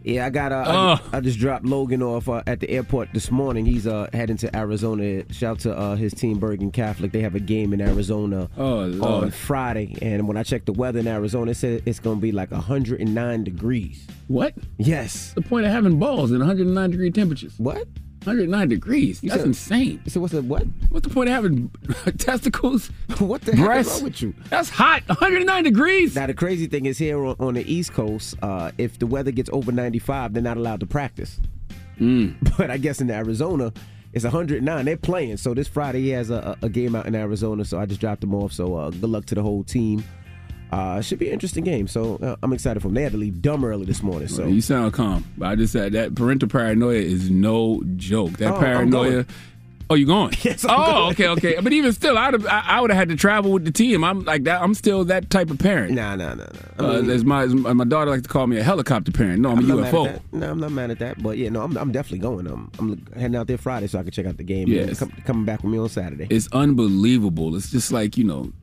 Yeah, I just dropped Logan off at the airport this morning. He's heading to Arizona. Shout to his team, Bergen Catholic. They have a game in Arizona on Friday. And when I checked the weather in Arizona, it said it's going to be like 109 degrees. What? Yes. What's the point of having balls in 109-degree temperatures? What? 109 degrees. That's insane. So what's the what? What's the point of having testicles? What the heck is breasts? wrong with you? That's hot. 109 degrees. Now the crazy thing is here on the East Coast, if the weather gets over 95, they're not allowed to practice. But I guess in Arizona, it's 109. They're playing. So this Friday he has a game out in Arizona. So I just dropped him off. So good luck to the whole team. Should be an interesting game, so I'm excited for them. They had to leave dumb early this morning. So you sound calm, but I just said that parental paranoia is no joke. That paranoia. Oh, you going? Yes, I'm going. Okay. But even still, I would have had to travel with the team. I'm like that. I'm still that type of parent. No. As my daughter likes to call me a helicopter parent. No, I'm a UFO. No, I'm not mad at that. But yeah, no, I'm definitely going. I'm heading out there Friday so I can check out the game. Yes. Coming back with me on Saturday. It's unbelievable. It's just like,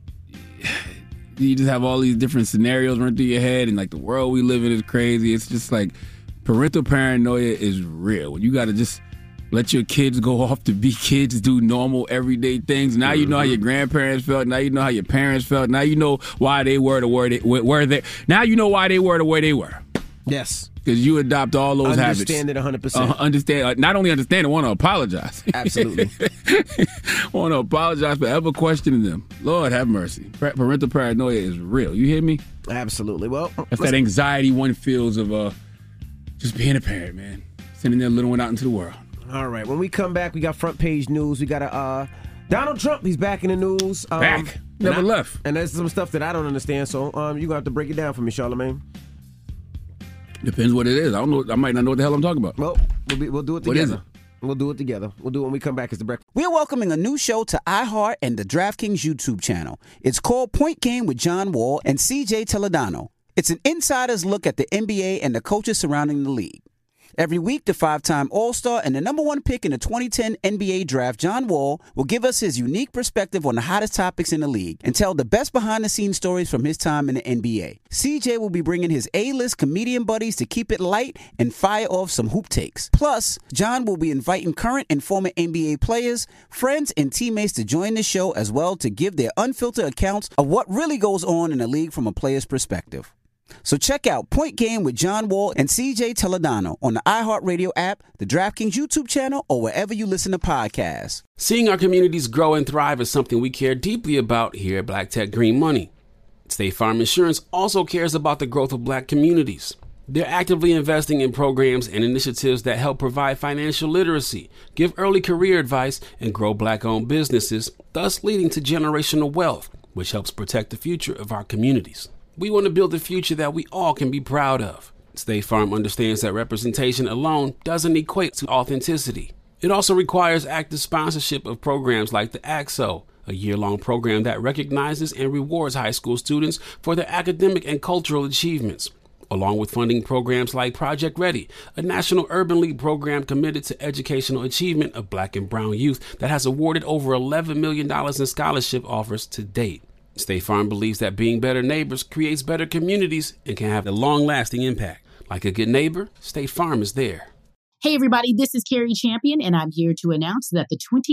you just have all these different scenarios run through your head, and like the world we live in is crazy. It's just like parental paranoia is real. You got to just let your kids go off to be kids, do normal everyday things. Now you know how your grandparents felt. Now you know how your parents felt. Now you know why they were the where they. Now you know why they were the way they were. Yes. Because you adopt all those habits. Understand it 100%. Understand. Not only understand it, want to apologize. Absolutely. Want to apologize for ever questioning them. Lord have mercy. Parental paranoia is real. You hear me? Absolutely. Well, that's that anxiety one feels of just being a parent, man. Sending their little one out into the world. All right. When we come back, we got front page news. We got Donald Trump. He's back in the news. Back. Never left. And there's some stuff that I don't understand. So you're going to have to break it down for me, Charlamagne. Depends what it is. I don't know. I might not know what the hell I'm talking about. Well, we'll do it together. What is it? We'll do it together. We'll do it when we come back. It's the breakfast. We're welcoming a new show to iHeart and the DraftKings YouTube channel. It's called Point Game with John Wall and CJ Toledano. It's an insider's look at the NBA and the coaches surrounding the league. Every week, the 5-time All-Star and the number one pick in the 2010 NBA Draft, John Wall, will give us his unique perspective on the hottest topics in the league and tell the best behind-the-scenes stories from his time in the NBA. CJ will be bringing his A-list comedian buddies to keep it light and fire off some hoop takes. Plus, John will be inviting current and former NBA players, friends, and teammates to join the show as well to give their unfiltered accounts of what really goes on in the league from a player's perspective. So check out Point Game with John Wall and CJ Toledano on the iHeartRadio app, the DraftKings YouTube channel, or wherever you listen to podcasts. Seeing our communities grow and thrive is something we care deeply about here at Black Tech Green Money. State Farm Insurance also cares about the growth of Black communities. They're actively investing in programs and initiatives that help provide financial literacy, give early career advice, and grow Black-owned businesses, thus leading to generational wealth, which helps protect the future of our communities. We want to build a future that we all can be proud of. State Farm understands that representation alone doesn't equate to authenticity. It also requires active sponsorship of programs like the AXO, a year-long program that recognizes and rewards high school students for their academic and cultural achievements, along with funding programs like Project Ready, a National Urban League program committed to educational achievement of Black and brown youth that has awarded over $11 million in scholarship offers to date. State Farm believes that being better neighbors creates better communities and can have a long-lasting impact. Like a good neighbor, State Farm is there. Hey, everybody, this is Carrie Champion, and I'm here to announce that the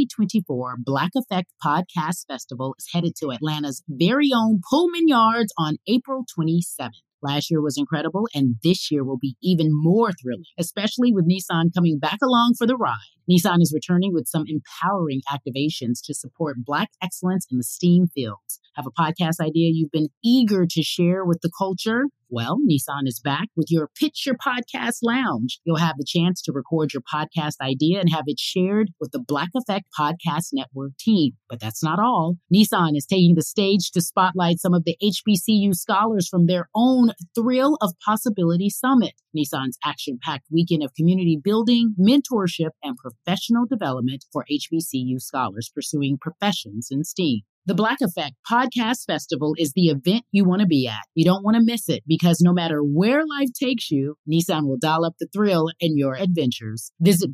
2024 Black Effect Podcast Festival is headed to Atlanta's very own Pullman Yards on April 27th. Last year was incredible, and this year will be even more thrilling, especially with Nissan coming back along for the ride. Nissan is returning with some empowering activations to support Black excellence in the STEAM fields. Have a podcast idea you've been eager to share with the culture? Well, Nissan is back with your Pitch Your Podcast Lounge. You'll have the chance to record your podcast idea and have it shared with the Black Effect Podcast Network team. But that's not all. Nissan is taking the stage to spotlight some of the HBCU scholars from their own Thrill of Possibility Summit, Nissan's action-packed weekend of community building, mentorship, and professional development for HBCU scholars pursuing professions in STEAM. The Black Effect Podcast Festival is the event you want to be at. You don't want to miss it because no matter where life takes you, Nissan will dial up the thrill in your adventures. Visit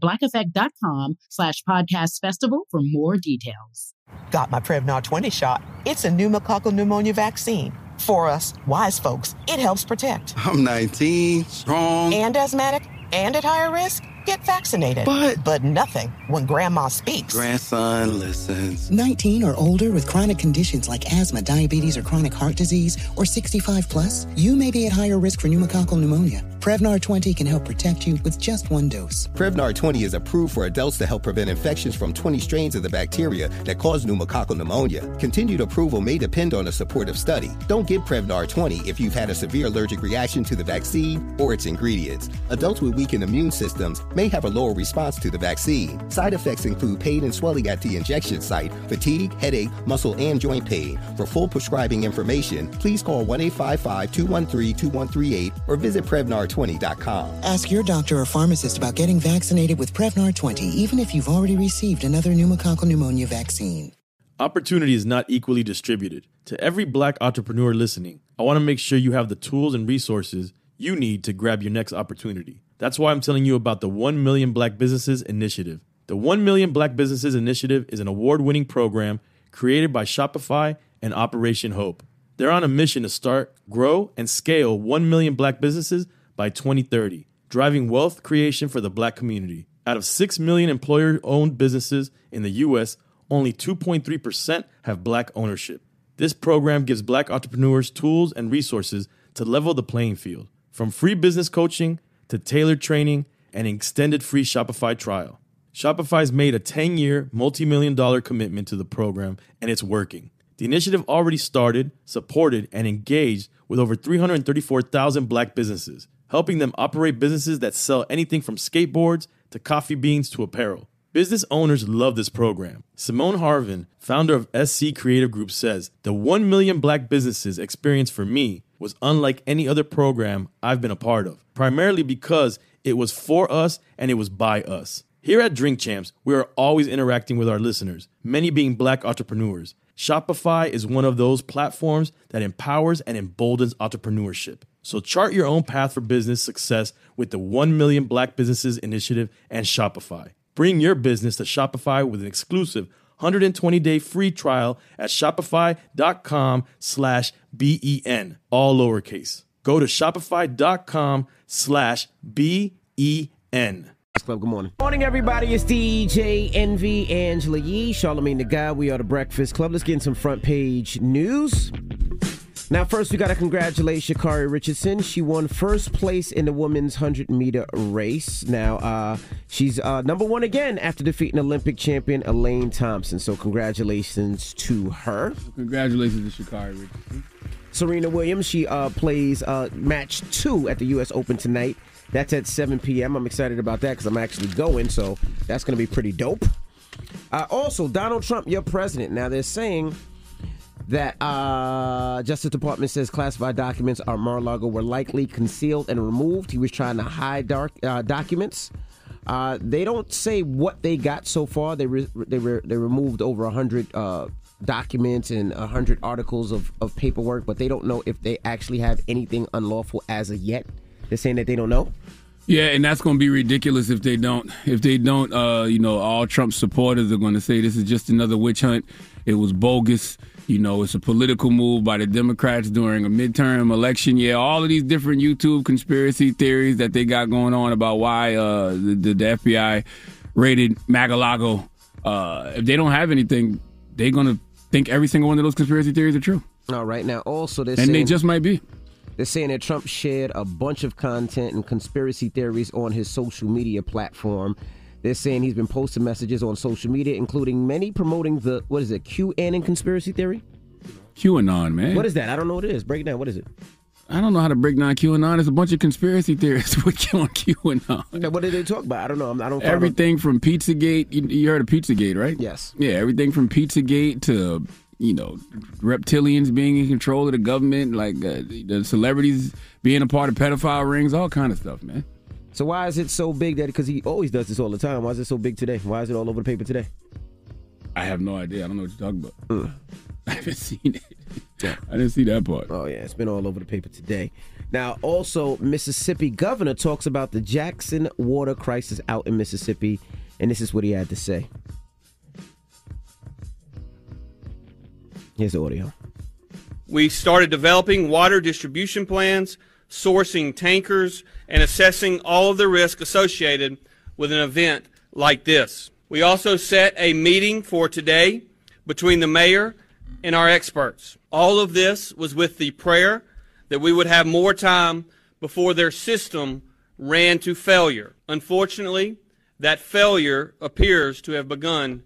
blackeffect.com/podcast festival for more details. Got my Prevnar 20 shot. It's a pneumococcal pneumonia vaccine. For us, wise folks, it helps protect. I'm 19, strong. And asthmatic, and at higher risk? Get vaccinated. But nothing when grandma speaks. Grandson listens. 19 or older with chronic conditions like asthma, diabetes, or chronic heart disease, or 65 plus, you may be at higher risk for pneumococcal pneumonia. Prevnar 20 can help protect you with just one dose. Prevnar 20 is approved for adults to help prevent infections from 20 strains of the bacteria that cause pneumococcal pneumonia. Continued approval may depend on a supportive study. Don't get Prevnar 20 if you've had a severe allergic reaction to the vaccine or its ingredients. Adults with weakened immune systems may have a lower response to the vaccine. Side effects include pain and swelling at the injection site, fatigue, headache, muscle, and joint pain. For full prescribing information, please call 1-855-213-2138 or visit Prevnar20.com. Ask your doctor or pharmacist about getting vaccinated with Prevnar 20, even if you've already received another pneumococcal pneumonia vaccine. Opportunity is not equally distributed. To every Black entrepreneur listening, I want to make sure you have the tools and resources you need to grab your next opportunity. That's why I'm telling you about the 1 Million Black Businesses Initiative. The 1 Million Black Businesses Initiative is an award-winning program created by Shopify and Operation Hope. They're on a mission to start, grow, and scale 1 million Black businesses by 2030, driving wealth creation for the Black community. Out of 6 million employer-owned businesses in the U.S., only 2.3% have Black ownership. This program gives Black entrepreneurs tools and resources to level the playing field, from free business coaching to tailored training and an extended free Shopify trial. Shopify's made a 10-year, multi-million-dollar commitment to the program, and it's working. The initiative already started, supported, and engaged with over 334,000 Black businesses, helping them operate businesses that sell anything from skateboards to coffee beans to apparel. Business owners love this program. Simone Harvin, founder of SC Creative Group, says, "The 1 million Black businesses experience for me was unlike any other program I've been a part of, primarily because it was for us and it was by us." Here at Drink Champs, we are always interacting with our listeners, many being Black entrepreneurs. Shopify is one of those platforms that empowers and emboldens entrepreneurship. So chart your own path for business success with the 1 Million Black Businesses Initiative and Shopify. Bring your business to Shopify with an exclusive 120-day free trial at shopify.com/BEN, all lowercase. Go to shopify.com/BEN. Club, good morning. Morning, everybody. It's DJ Envy, Angela Yee, Charlamagne the God. We are the Breakfast Club. Let's get in some front page news. Now, first, we got to congratulate Sha'Carri Richardson. She won first place in the women's 100-meter race. Now, she's number one again after defeating Olympic champion Elaine Thompson. So, congratulations to her. Congratulations to Sha'Carri Richardson. Serena Williams, she plays match 2 at the U.S. Open tonight. That's at 7 p.m. I'm excited about that because I'm actually going, so that's going to be pretty dope. Also, Donald Trump, your president. Now, they're saying that Justice Department says classified documents on Mar-a-Lago were likely concealed and removed. He was trying to hide documents. They don't say what they got so far. They removed over 100 documents and 100 articles of paperwork, but they don't know if they actually have anything unlawful as of yet. They're saying that they don't know. Yeah, and that's going to be ridiculous if they don't. If they don't, all Trump supporters are going to say this is just another witch hunt. It was bogus. It's a political move by the Democrats during a midterm election. Yeah, all of these different YouTube conspiracy theories that they got going on about why the FBI raided Mar-a-Lago. If they don't have anything, they're going to think every single one of those conspiracy theories are true. All right, now also they're saying, and they just might be. They're saying that Trump shared a bunch of content and conspiracy theories on his social media platform. They're saying he's been posting messages on social media, including many promoting the, QAnon conspiracy theory? QAnon, man. What is that? I don't know what it is. Break it down. What is it? I don't know how to break down QAnon. There's a bunch of conspiracy theories on QAnon. Now, what did they talk about? I don't know. I don't follow. Everything from Pizzagate. You heard of Pizzagate, right? Yes. Yeah, everything from Pizzagate to reptilians being in control of the government, like the celebrities being a part of pedophile rings, all kind of stuff, man. So why is it so big that, because he always does this all the time, why is it so big today? Why is it all over the paper today? I have no idea. I don't know what you're talking about. I haven't seen it. Yeah. I didn't see that part. Oh, yeah. It's been all over the paper today. Now, also, Mississippi governor talks about the Jackson water crisis out in Mississippi, and this is what he had to say. Here's the audio. we started developing water distribution plans, sourcing tankers, and assessing all of the risk associated with an event like this. We also set a meeting for today between the mayor and our experts. All of this was with the prayer that we would have more time before their system ran to failure. Unfortunately, that failure appears to have begun.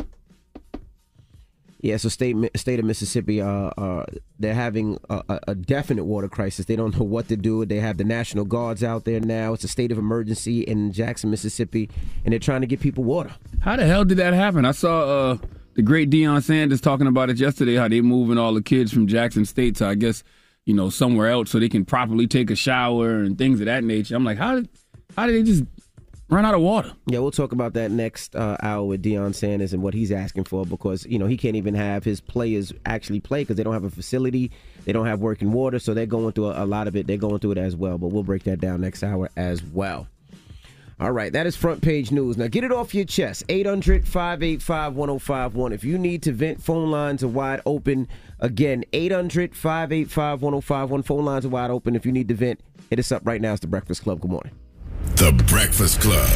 Yeah, so state of Mississippi, they're having a definite water crisis. They don't know what to do. They have the National Guards out there now. It's a state of emergency in Jackson, Mississippi, and they're trying to get people water. How the hell did that happen? I saw the great Deion Sanders talking about it yesterday, how they moving all the kids from Jackson State to, I guess, somewhere else so they can properly take a shower and things of that nature. I'm like, how did they just run out of water? Yeah, we'll talk about that next hour with Deion Sanders and what he's asking for, because, he can't even have his players actually play because they don't have a facility. They don't have working water, so they're going through a lot of it. They're going through it as well, but we'll break that down next hour as well. All right, that is Front Page News. Now, get it off your chest. 800-585-1051. If you need to vent, phone lines are wide open. Again, 800-585-1051. Phone lines are wide open. If you need to vent, hit us up right now. It's The Breakfast Club. Good morning. The Breakfast Club.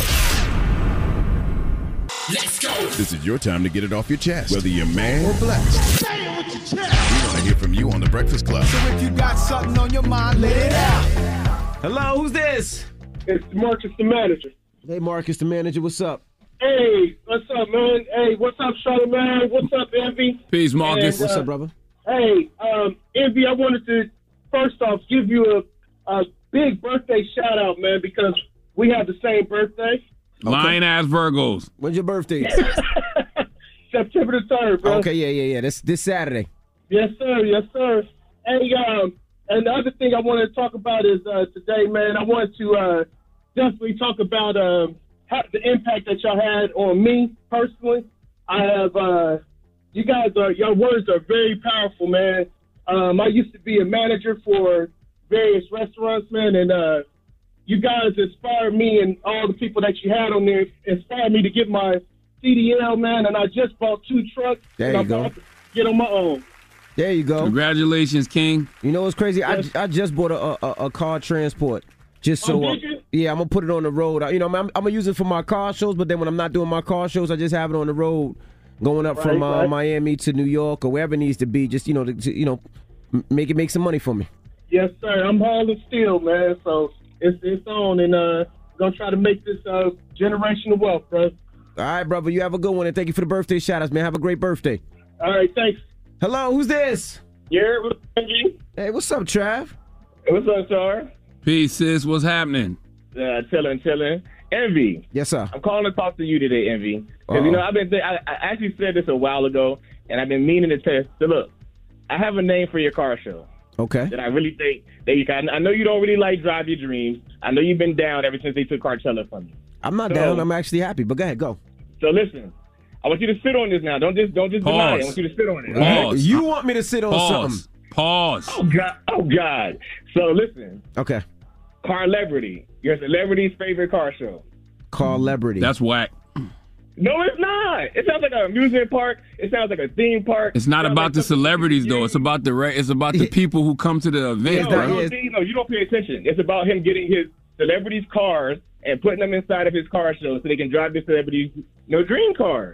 Let's go. This is your time to get it off your chest, whether you're mad or blessed. Say it with your chest. We want to hear from you on The Breakfast Club. So if you got something on your mind, let it out. Hello, who's this? It's Marcus, the manager. Hey, Marcus, the manager. What's up? Hey, what's up, man? Hey, what's up, Charlamagne? What's up, Envy? Peace, Marcus. And, what's up, brother? Hey, Envy, I wanted to, first off, give you a big birthday shout-out, man, because we have the same birthday. Lion-ass Virgos. When's your birthday? September the 3rd, bro. Okay, yeah. This Saturday. Yes, sir. Hey, and the other thing I wanted to talk about is today, man, I wanted to definitely talk about how the impact that y'all had on me personally. I have, your words are very powerful, man. I used to be a manager for various restaurants, man, and you guys inspired me, and all the people that you had on there inspired me to get my CDL, man, and I just bought 2 trucks. There you go. Get on my own. There you go. Congratulations, King. You know what's crazy? Yes. I just bought a car transport. Just so, yeah, I'm going to put it on the road. I'm going to use it for my car shows, but then when I'm not doing my car shows, I just have it on the road going up from Miami to New York or wherever it needs to be, just, to make some money for me. Yes, sir. I'm hauling steel, man, so it's on, and going to try to make this generational wealth, bro. All right, brother, you have a good one, and thank you for the birthday shout-outs, man. Have a great birthday. All right, thanks. Hello, who's this? Yeah, hey, what's up, Trav? Hey, what's up, sir? Peace, sis. What's happening? Chilling. Envy. Yes, sir. I'm calling to talk to you today, Envy. Because, I actually said this a while ago, and I've been meaning to tell you. So, look, I have a name for your car show. Okay. That I really think that you can. I know you don't really like Drive Your Dreams. I know you've been down ever since they took Cartella from you. I'm not down. I'm actually happy, but go ahead, go. So, listen. I want you to sit on this now. Don't just deny it. I want you to sit on it. Right? You want me to sit on something? Pause. Oh God. So listen. Okay. Carlebrity. Your celebrity's favorite car show. Carlebrity. That's whack. No, it's not. It sounds like an amusement park. It sounds like a theme park. It's not about the celebrities though. It's about the people who come to the event. No, you don't pay attention. It's about him getting his celebrities' cars and putting them inside of his car show so they can drive the celebrities' dream cars.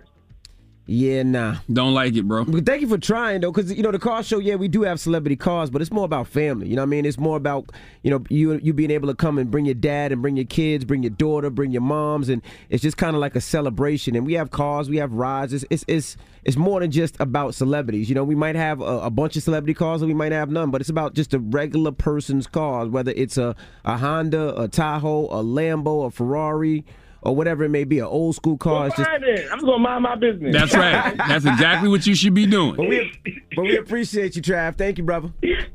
Yeah, nah. Don't like it, bro. But thank you for trying, though, because, the car show, yeah, we do have celebrity cars, but it's more about family. You know what I mean? It's more about, you being able to come and bring your dad and bring your kids, bring your daughter, bring your moms, and it's just kind of like a celebration. And we have cars, we have rides. It's more than just about celebrities. We might have a bunch of celebrity cars and we might have none, but it's about just a regular person's car, whether it's a Honda, a Tahoe, a Lambo, a Ferrari, or whatever it may be, an old school car. I'm just going to mind my business. That's right. That's exactly what you should be doing. But we appreciate you, Trav. Thank you, brother.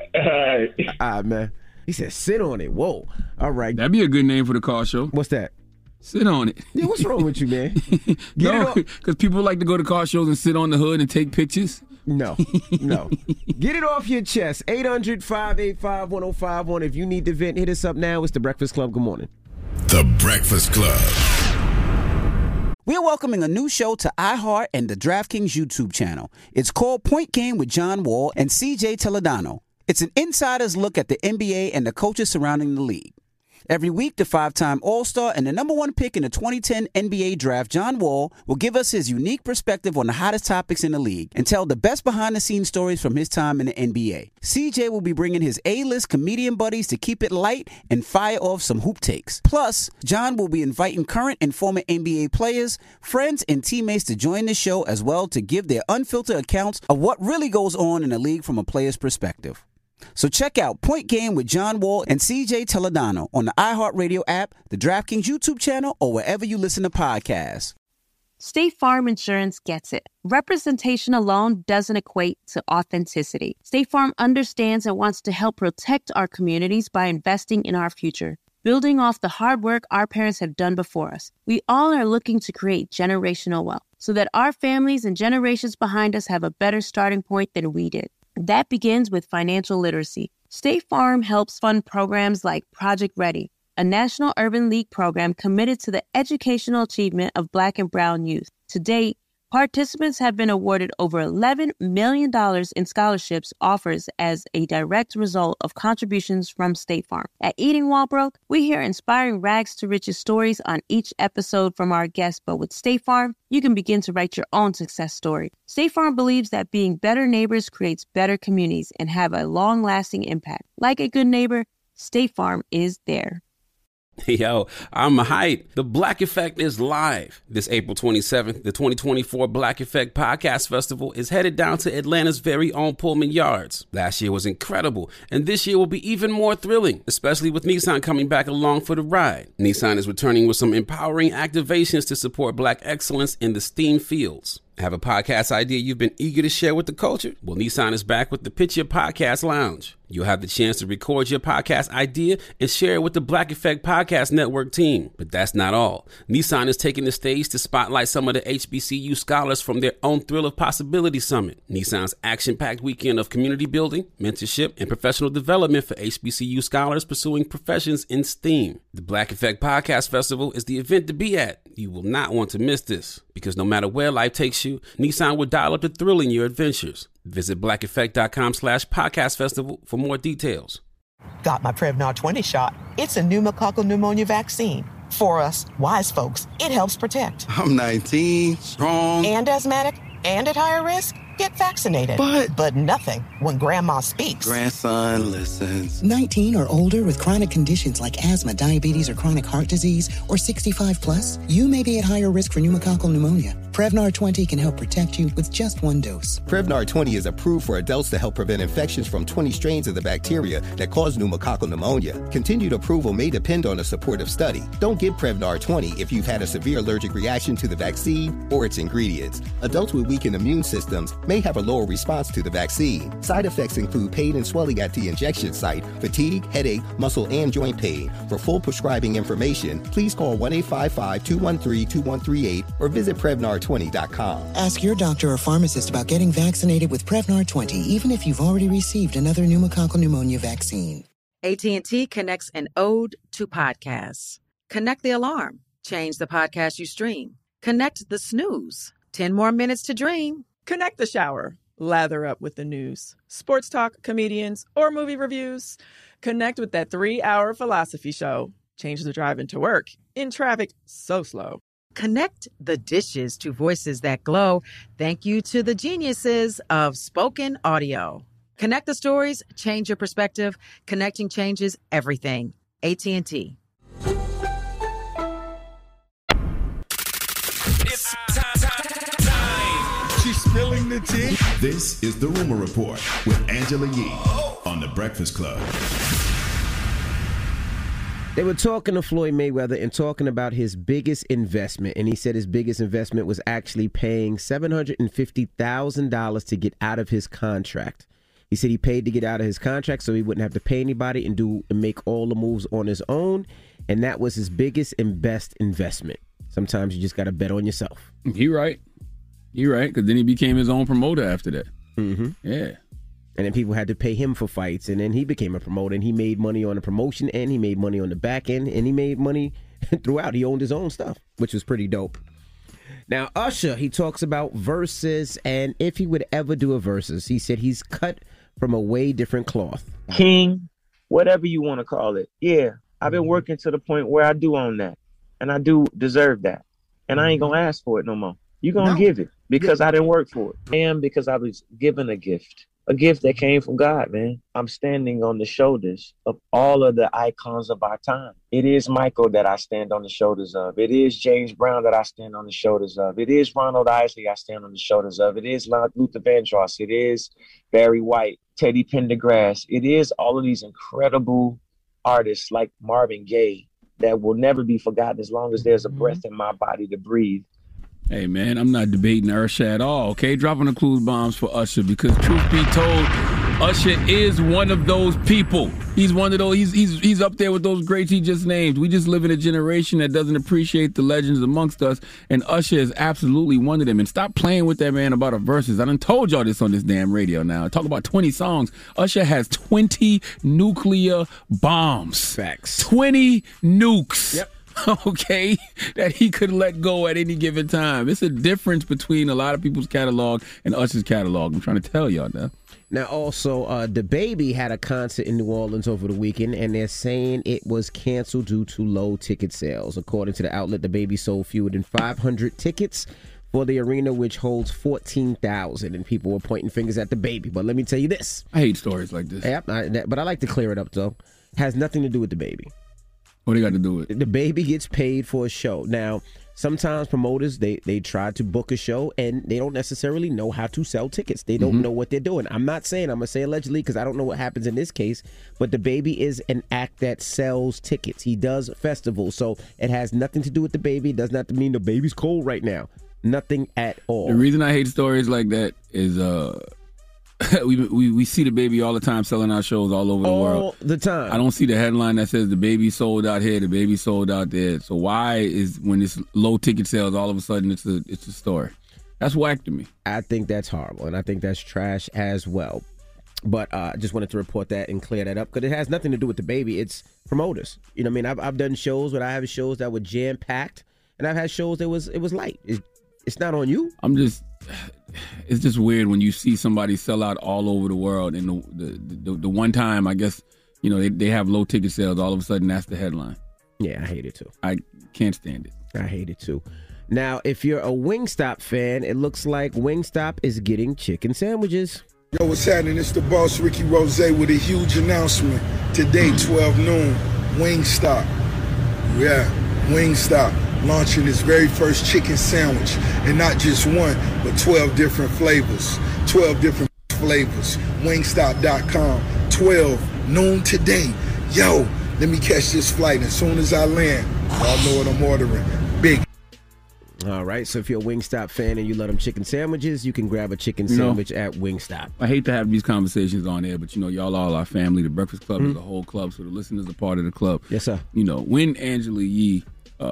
All right, man. He said, sit on it. Whoa. All right. That'd be a good name for the car show. What's that? Sit on it. Yeah, what's wrong with you, man? No, because people like to go to car shows and sit on the hood and take pictures. No. Get it off your chest. 800-585-1051. If you need to vent, hit us up now. It's The Breakfast Club. Good morning. The Breakfast Club. We are welcoming a new show to iHeart and the DraftKings YouTube channel. It's called Point Game with John Wall and CJ Toledano. It's an insider's look at the NBA and the coaches surrounding the league. Every week, the 5-time All-Star and the number 1 pick in the 2010 NBA Draft, John Wall, will give us his unique perspective on the hottest topics in the league and tell the best behind-the-scenes stories from his time in the NBA. CJ will be bringing his A-list comedian buddies to keep it light and fire off some hoop takes. Plus, John will be inviting current and former NBA players, friends, and teammates to join the show as well to give their unfiltered accounts of what really goes on in the league from a player's perspective. So check out Point Game with John Wall and CJ Toledano on the iHeartRadio app, the DraftKings YouTube channel, or wherever you listen to podcasts. State Farm Insurance gets it. Representation alone doesn't equate to authenticity. State Farm understands and wants to help protect our communities by investing in our future, building off the hard work our parents have done before us. We all are looking to create generational wealth so that our families and generations behind us have a better starting point than we did. That begins with financial literacy. State Farm helps fund programs like Project Ready, a National Urban League program committed to the educational achievement of Black and Brown youth. To date, participants have been awarded over $11 million in scholarships offers as a direct result of contributions from State Farm. At Eating While Broke, we hear inspiring rags to riches stories on each episode from our guests, but with State Farm, you can begin to write your own success story. State Farm believes that being better neighbors creates better communities and have a long-lasting impact. Like a good neighbor, State Farm is there. Yo, I'm hyped. The Black Effect is live. This April 27th, the 2024 Black Effect Podcast Festival is headed down to Atlanta's very own Pullman Yards. Last year was incredible, and this year will be even more thrilling, especially with Nissan coming back along for the ride. Nissan is returning with some empowering activations to support Black excellence in the STEAM fields. Have a podcast idea you've been eager to share with the culture? Well, Nissan is back with the Pitch Your Podcast Lounge. You'll have the chance to record your podcast idea and share it with the Black Effect Podcast Network team. But that's not all. Nissan is taking the stage to spotlight some of the HBCU scholars from their own Thrill of Possibility Summit. Nissan's action-packed weekend of community building, mentorship, and professional development for HBCU scholars pursuing professions in STEAM. The Black Effect Podcast Festival is the event to be at. You will not want to miss this, because no matter where life takes you, Nissan will dial up the thrill in your adventures. Visit blackeffect.com/podcast festival for more details. Got my Prevnar 20 shot. It's a pneumococcal pneumonia vaccine. For us, wise folks, it helps protect. I'm 19, strong, and asthmatic, and at higher risk. Get vaccinated. But nothing when grandma speaks. Grandson listens. 19 or older with chronic conditions like asthma, diabetes, or chronic heart disease, or 65 plus, you may be at higher risk for pneumococcal pneumonia. Prevnar 20 can help protect you with just one dose. Prevnar 20 is approved for adults to help prevent infections from 20 strains of the bacteria that cause pneumococcal pneumonia. Continued approval may depend on a supportive study. Don't get Prevnar 20 if you've had a severe allergic reaction to the vaccine or its ingredients. Adults with weakened immune systems may have a lower response to the vaccine. Side effects include pain and swelling at the injection site, fatigue, headache, muscle, and joint pain. For full prescribing information, please call 1-855-213-2138 or visit Prevnar20.com. Ask your doctor or pharmacist about getting vaccinated with Prevnar 20, even if you've already received another pneumococcal pneumonia vaccine. AT&T connects an ode to podcasts. Connect the alarm. Change the podcast you stream. Connect the snooze. 10 more minutes to dream. Connect the shower. Lather up with the news, sports talk, comedians, or movie reviews. Connect with that 3-hour philosophy show. Change the drive into work in traffic so slow. Connect the dishes to voices that glow. Thank you to the geniuses of spoken audio. Connect the stories, change your perspective. Connecting changes everything. AT&T. It's time. She's spilling the tea. This is the Rumor Report with Angela Yee on The Breakfast Club. They were talking to Floyd Mayweather and talking about his biggest investment, and he said his biggest investment was actually paying $750,000 to get out of his contract. He said he paid to get out of his contract so he wouldn't have to pay anybody and make all the moves on his own, and that was his biggest and best investment. Sometimes you just got to bet on yourself. You're right, because then he became his own promoter after that. Mm-hmm. Yeah. And then people had to pay him for fights, and then he became a promoter, and he made money on the promotion end, he made money on the back end, and he made money throughout. He owned his own stuff, which was pretty dope. Now, Usher, he talks about verses, and if he would ever do a verses, he said he's cut from a way different cloth. King, whatever you want to call it. Yeah, I've been working to the point where I do own that, and I do deserve that, and I ain't going to ask for it no more. You're going to give it because I didn't work for it. I am because I was given a gift that came from God, man. I'm standing on the shoulders of all of the icons of our time. It is Michael that I stand on the shoulders of. It is James Brown that I stand on the shoulders of. It is Ronald Isley I stand on the shoulders of. It is Luther Vandross. It is Barry White, Teddy Pendergrass. It is all of these incredible artists like Marvin Gaye that will never be forgotten as long as there's a breath in my body to breathe. Hey, man, I'm not debating Usher at all, okay? Dropping the clues bombs for Usher because truth be told, Usher is one of those people. He's one of those, he's up there with those greats he just named. We just live in a generation that doesn't appreciate the legends amongst us, and Usher is absolutely one of them. And stop playing with that man about a verses. I done told y'all this on this damn radio now. Talk about 20 songs. Usher has 20 nuclear bombs. Facts. 20 nukes. Yep. Okay, that he could let go at any given time. It's a difference between a lot of people's catalog and Usher's catalog. I'm trying to tell y'all now. Now, also, DaBaby had a concert in New Orleans over the weekend, and they're saying it was canceled due to low ticket sales. According to the outlet, DaBaby sold fewer than 500 tickets for the arena, which holds 14,000, and people were pointing fingers at DaBaby. But let me tell you this. I hate stories like this. Yeah, but I like to clear it up, though. Has nothing to do with DaBaby. What do you got to do with it? DaBaby gets paid for a show. Now, sometimes promoters, they try to book a show, and they don't necessarily know how to sell tickets. They don't know what they're doing. I'm not saying, I'm going to say allegedly because I don't know what happens in this case, but DaBaby is an act that sells tickets. He does festivals, so it has nothing to do with DaBaby. It does not mean DaBaby's cold right now. Nothing at all. The reason I hate stories like that is we see DaBaby all the time selling our shows all over the world. All the time. I don't see the headline that says DaBaby sold out here, DaBaby sold out there. So why is when it's low ticket sales, all of a sudden it's a story? That's whack to me. I think that's horrible, and I think that's trash as well. But I just wanted to report that and clear that up because it has nothing to do with DaBaby. It's promoters. You know what I mean? I've done shows where I have shows that were jam packed, and I've had shows that it was light. It's not on you. It's just weird when you see somebody sell out all over the world, and the one time, I guess, you know, they have low ticket sales, all of a sudden that's the headline. Yeah, I hate it too. I can't stand it. I hate it too. Now, if you're a Wingstop fan, it looks like Wingstop is getting chicken sandwiches. Yo, what's happening? It's the boss, Ricky Rose, with a huge announcement. Today, 12 noon, Wingstop. Yeah, Wingstop. Launching his very first chicken sandwich, and not just one, but 12 different flavors. 12 different flavors. Wingstop.com. 12 noon today. Yo, let me catch this flight. As soon as I land, y'all know what I'm ordering. Big. All right, so if you're a Wingstop fan and you love them chicken sandwiches, you can grab a chicken sandwich at Wingstop. I hate to have these conversations on air, but, you know, y'all all our family. The Breakfast Club is a whole club, so the listeners are part of the club. Yes, sir. You know, when Angela Yee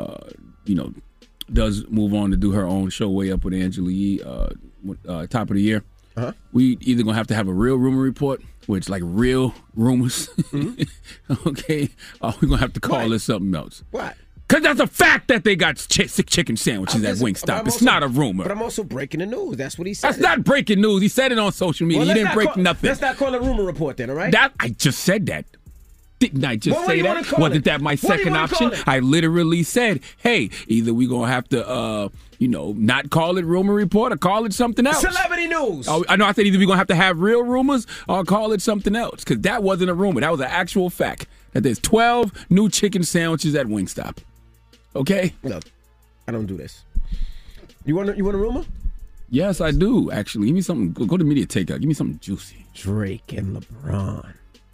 does move on to do her own show way up with Angela Yee, top of the year. We either gonna have to have a real rumor report, where it's like real rumors, okay, or we're gonna have to call this something else. What? Because that's a fact that they got sick chicken sandwiches at Wingstop. It's not a rumor. But I'm also breaking the news. That's what he said. That's not breaking news. He said it on social media. He didn't break nothing. Let's not call it a rumor report then, all right? I just said that. Didn't I just say that? Wasn't that my second option? I literally said, hey, either we going to have to, not call it rumor report or call it something else. Celebrity news. Oh, I know. I said either we're going to have real rumors or call it something else, because that wasn't a rumor. That was an actual fact that there's 12 new chicken sandwiches at Wingstop. Okay? Look, I don't do this. You want a rumor? Yes, I do, actually. Give me something. Go to Media Takeout. Give me something juicy. Drake and LeBron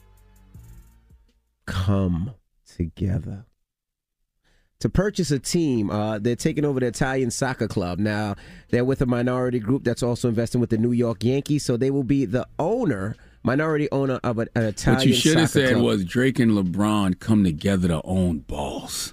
come together to purchase a team. They're taking over the Italian soccer club. Now, they're with a minority group that's also investing with the New York Yankees, so they will be the minority owner of an Italian soccer club. What you should have said was Drake and LeBron come together to own balls.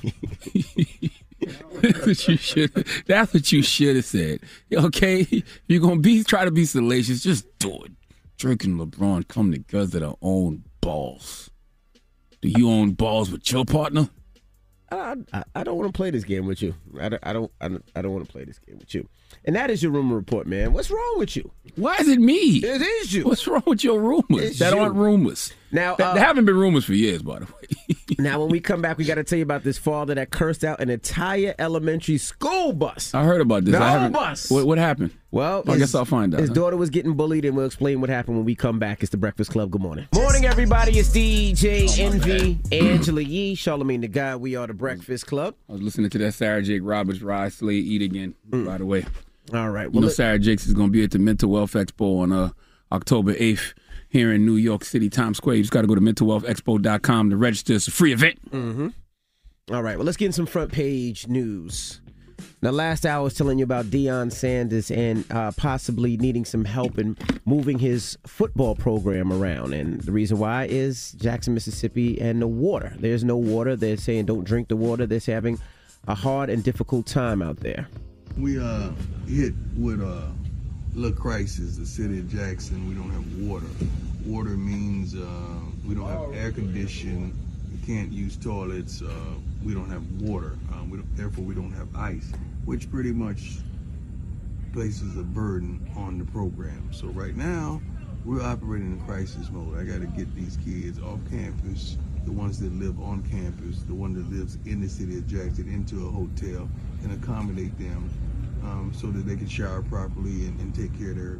That's what you should have said. Okay? If you're going to try to be salacious, just do it. Drake and LeBron come together to own balls. Do you own balls with your partner? I don't want to play this game with you. I don't want to play this game with you. And that is your rumor report, man. What's wrong with you? Why is it me? It is you. What's wrong with your rumors? That aren't rumors. Now, there haven't been rumors for years, by the way. Now, when we come back, we got to tell you about this father that cursed out an entire elementary school bus. I heard about this. The whole bus. What happened? Well, I guess I'll find out. His daughter was getting bullied, and we'll explain what happened when we come back. It's The Breakfast Club. Good morning. Morning, everybody. It's DJ Envy, Angela Yee, Charlamagne the Guy. We are The Breakfast Club. I was listening to that Sarah Jake Roberts Rise, Slay, Eat Again, by the way. All right. Well, Sarah Jakes is going to be at the Mental Wealth Expo on October 8th here in New York City, Times Square. You just got to go to mentalwealthexpo.com to register. It's a free event. Mm-hmm. All right. Well, let's get in some front page news. Now, last hour I was telling you about Deion Sanders and possibly needing some help in moving his football program around. And the reason why is Jackson, Mississippi, and the water. There's no water. They're saying don't drink the water. They're having a hard and difficult time out there. We hit with a little crisis. The city of Jackson, we don't have water. Water means we don't have air conditioning. We can't use toilets. We don't have water. Therefore, we don't have ice, which pretty much places a burden on the program. So right now, we're operating in crisis mode. I got to get these kids off campus, the ones that live on campus, the one that lives in the city of Jackson, into a hotel and accommodate them so that they can shower properly and take care of their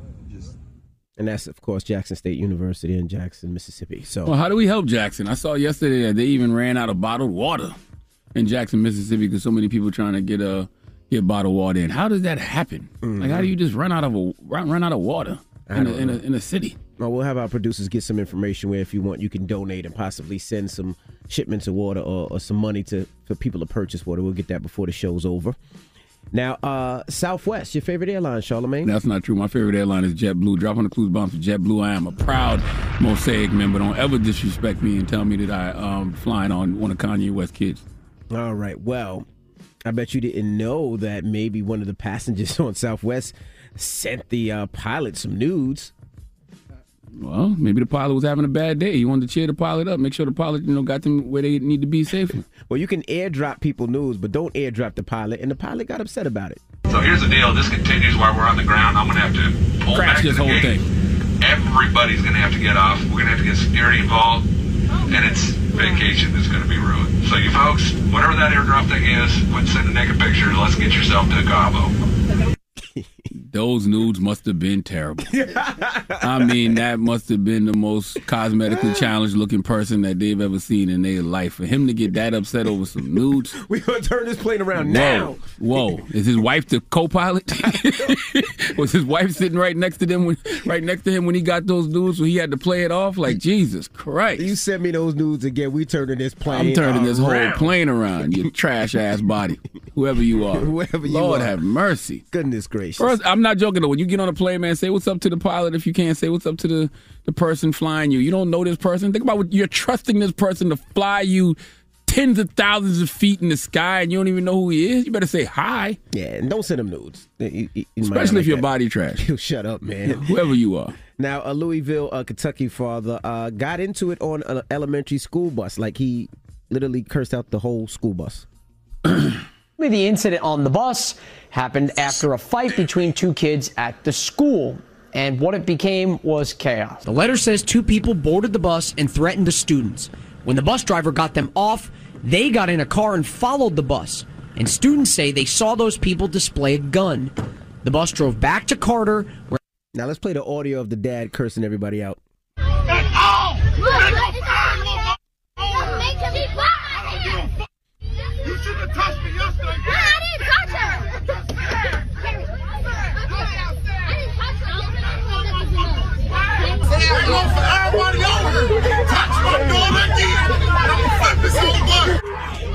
And that's, of course, Jackson State University in Jackson, Mississippi. So, well, how do we help Jackson? I saw yesterday that they even ran out of bottled water in Jackson, Mississippi, because so many people trying to get bottled water in. How does that happen? Mm-hmm. Like, how do you just run out of water in a city? Well, we'll have our producers get some information where, if you want, you can donate and possibly send some shipments of water or some money for people to purchase water. We'll get that before the show's over. Now, Southwest, your favorite airline, Charlamagne? That's not true. My favorite airline is JetBlue. Drop on the clues bombs for JetBlue. I am a proud Mosaic member. Don't ever disrespect me and tell me that I'm flying on one of Kanye West's kids. All right. Well, I bet you didn't know that maybe one of the passengers on Southwest sent the pilot some nudes. Well, maybe the pilot was having a bad day. He wanted to cheer the pilot up, make sure the pilot, got them where they need to be safely. Well, you can airdrop people nudes, but don't airdrop the pilot, and the pilot got upset about it. So here's the deal. This continues while we're on the ground. I'm going to have to pull crash back this the whole gate. thing. Everybody's going to have to get off. We're going to have to get security involved, and it's vacation that's going to be ruined. So you folks, whatever that airdrop thing is, quit sending naked pictures. Let's get yourself to Cabo. Those nudes must have been terrible. I mean, that must have been the most cosmetically challenged looking person that they've ever seen in their life. For him to get that upset over some nudes. We're going to turn this plane around now. Whoa. Is his wife the co-pilot? Was his wife sitting right next to him when he got those nudes, so he had to play it off? Like, Jesus Christ. You send me those nudes again, we turning this plane I'm turning this around. whole plane around, you trash-ass body. Whoever you are. Whoever you Lord are. have mercy. Goodness gracious. First, I'm not joking, though. When you get on a plane, man, say what's up to the pilot. If you can't, say what's up to the person flying you. You don't know this person. Think about you're trusting this person to fly you tens of thousands of feet in the sky, and you don't even know who he is. You better say hi. Yeah, and don't send him nudes. Especially if you're body trash. Shut up, man. Whoever you are. Now, a Louisville, Kentucky father got into it on an elementary school bus. Like, he literally cursed out the whole school bus. The incident on the bus happened after a fight between two kids at the school, and what it became was chaos. The letter says two people boarded the bus and threatened the students. When the bus driver got them off, they got in a car and followed the bus, and students say they saw those people display a gun. The bus drove back to Carter. Now let's play the audio of the dad cursing everybody out. You shouldn't have touched me yesterday. I didn't touch her. I go for everybody over here. Touch my daughter again.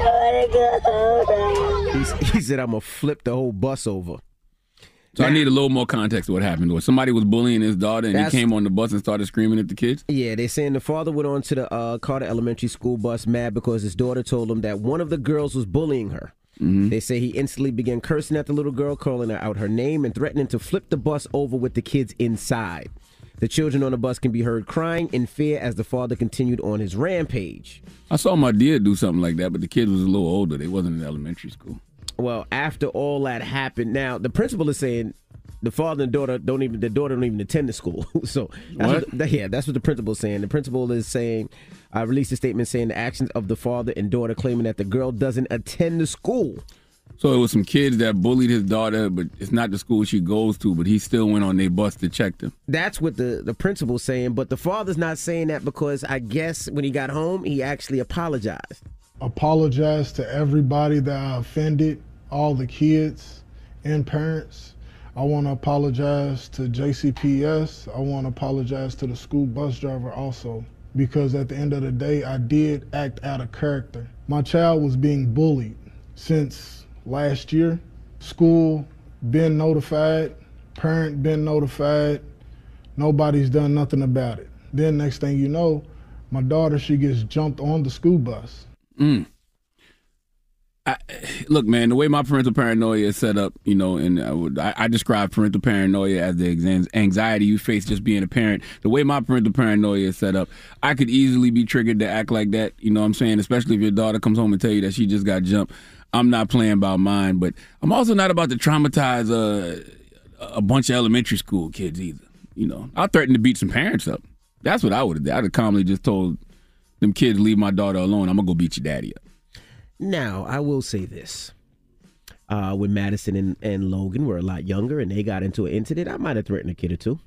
I'm gonna flip this whole bus. He said, I'm gonna flip the whole bus over. So I need a little more context of what happened. Or somebody was bullying his daughter, and he came on the bus and started screaming at the kids? Yeah, they're saying the father went on to the Carter Elementary School bus mad because his daughter told him that one of the girls was bullying her. Mm-hmm. They say he instantly began cursing at the little girl, calling her out her name and threatening to flip the bus over with the kids inside. The children on the bus can be heard crying in fear as the father continued on his rampage. I saw my dear do something like that, but the kid was a little older. They wasn't in elementary school. Well, after all that happened, now the principal is saying the father and daughter don't even attend the school. So that's what the principal is saying. The principal is saying, released a statement saying the actions of the father and daughter, claiming that the girl doesn't attend the school. So it was some kids that bullied his daughter, but it's not the school she goes to, but he still went on their bus to check them. That's what the principal's saying, but the father's not saying that because I guess when he got home, he actually apologized. Apologize to everybody that I offended, all the kids and parents. I want to apologize to JCPS. I want to apologize to the school bus driver also, because at the end of the day, I did act out of character. My child was being bullied since last year. School been notified, parent been notified, nobody's done nothing about it. Then next thing you know, my daughter, she gets jumped on the school bus. Look, man, the way my parental paranoia is set up, and I describe parental paranoia as the anxiety you face just being a parent. The way my parental paranoia is set up, I could easily be triggered to act like that, you know what I'm saying? Especially if your daughter comes home and tell you that she just got jumped. I'm not playing about mine, but I'm also not about to traumatize a bunch of elementary school kids either. I threatened to beat some parents up. That's what I would have done. I'd have calmly just told them kids, leave my daughter alone. I'm going to go beat your daddy up. Now, I will say this. When Madison and Logan were a lot younger and they got into an incident, I might have threatened a kid or two.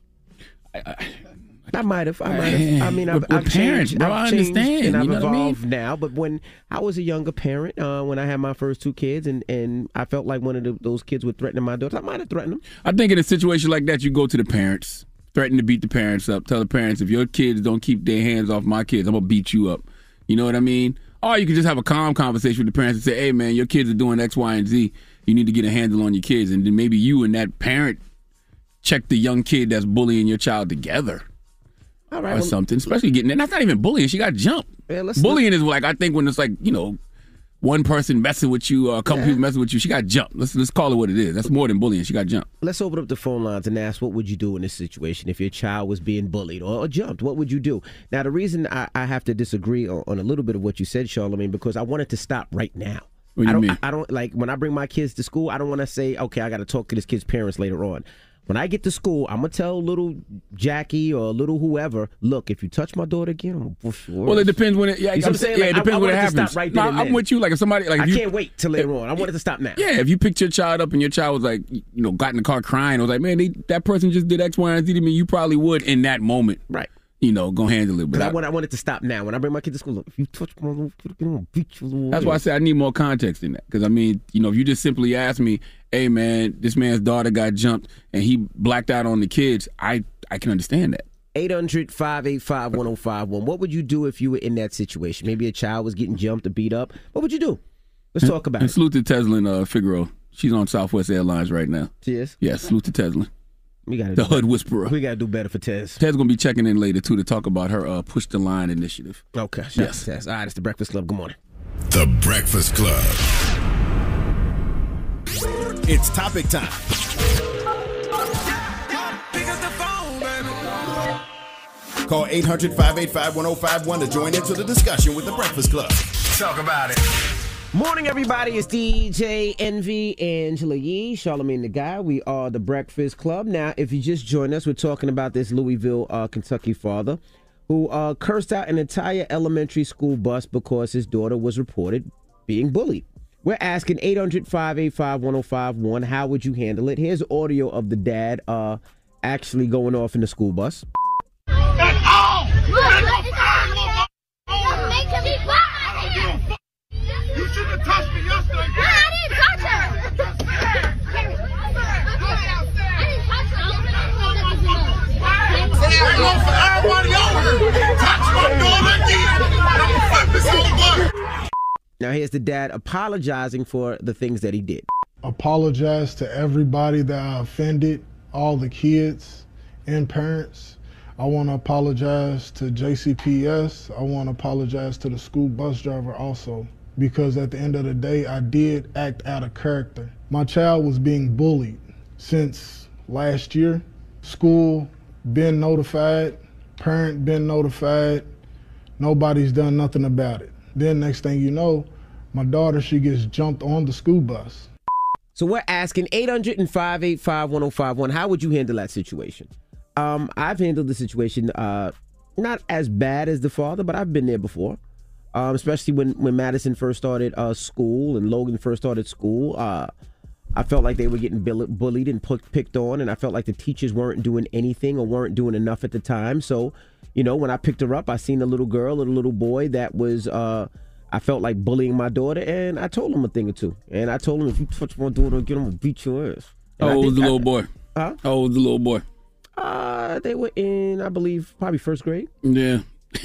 I might have. I mean, I've parents, changed, bro. I understand. And I've you know evolved now. But when I was a younger parent, when I had my first two kids, and I felt like one of those kids would threaten my daughter, I might have threatened them. I think in a situation like that, you go to the parents, threaten to beat the parents up, tell the parents, if your kids don't keep their hands off my kids, I'm going to beat you up. You know what I mean? Or you can just have a calm conversation with the parents and say, hey, man, your kids are doing X, Y, and Z. You need to get a handle on your kids. And then maybe you and that parent check the young kid that's bullying your child together. All right, or something, especially getting there. That's not even bullying. She got jumped. Yeah, bullying is like, I think when it's like, one person messing with you or a couple people messing with you, she got jumped. Let's call it what it is. That's more than bullying. She got jumped. Let's open up the phone lines and ask, what would you do in this situation if your child was being bullied or jumped? What would you do? Now, the reason I have to disagree on a little bit of what you said, Charlamagne, because I want it to stop right now. What do you mean? I don't like when I bring my kids to school, I don't want to say, okay, I got to talk to this kid's parents later on. When I get to school, I'm going to tell little Jackie or little whoever, look, if you touch my daughter again, I'm going to push you. Well, it depends when it, you know what I'm saying? Yeah, it depends when it happens. Stop right I'm with you. Like if somebody, like if I can't wait till later on. I want it to stop now. Yeah, if you picked your child up and your child was like, got in the car crying, I was like, man, that person just did X, Y, and Z to me. You probably would in that moment. Right. Go handle it. But I want it to stop now. When I bring my kid to school, look, if you touch my little kid, I'm going to beat you. That's why I say I need more context in that. Because, if you just simply ask me, hey, man, this man's daughter got jumped and he blacked out on the kids, I can understand that. 800-585-1051. What would you do if you were in that situation? Maybe a child was getting jumped or beat up. What would you do? Let's talk about it. And salute to Teslin Figueroa. She's on Southwest Airlines right now. She is? Yeah, salute to Teslin. The Hood Whisperer. We got to do better for Tez. Tez going to be checking in later, too, to talk about her Push the Line initiative. Okay. Yes. Tez. All right, it's The Breakfast Club. Good morning. The Breakfast Club. It's topic time. Call 800-585-1051 to join into the discussion with The Breakfast Club. Talk about it. Morning, everybody. It's DJ Envy, Angela Yee, Charlamagne the Guy. We are The Breakfast Club. Now, if you just joined us, we're talking about this Louisville, Kentucky father who cursed out an entire elementary school bus because his daughter was reported being bullied. We're asking 800-585-1051, how would you handle it? Here's audio of the dad actually going off in the school bus. That's all! You shouldn't have touched me yesterday. No, I didn't touch her. I know for everybody over here. Touch my daughter again. I'm gonna flip this whole bus. Now here's the dad apologizing for the things that he did. Apologize to everybody that I offended, all the kids and parents. I want to apologize to JCPS. I want to apologize to the school bus driver also, because at the end of the day, I did act out of character. My child was being bullied since last year. School been notified, parent been notified, nobody's done nothing about it. Then next thing you know, my daughter, she gets jumped on the school bus. So we're asking 800-585-1051, how would you handle that situation? I've handled the situation not as bad as the father, but I've been there before. Especially when Madison first started school and Logan first started school. I felt like they were getting bullied and picked on, and I felt like the teachers weren't doing anything or weren't doing enough at the time. So, when I picked her up, I seen a little girl and a little boy that was, I felt like bullying my daughter, and I told him a thing or two. And I told him, if you touch my daughter again, I'm going to beat your ass. How old was the little boy? Huh? How old was the little boy? They were in, I believe, probably first grade. Yeah.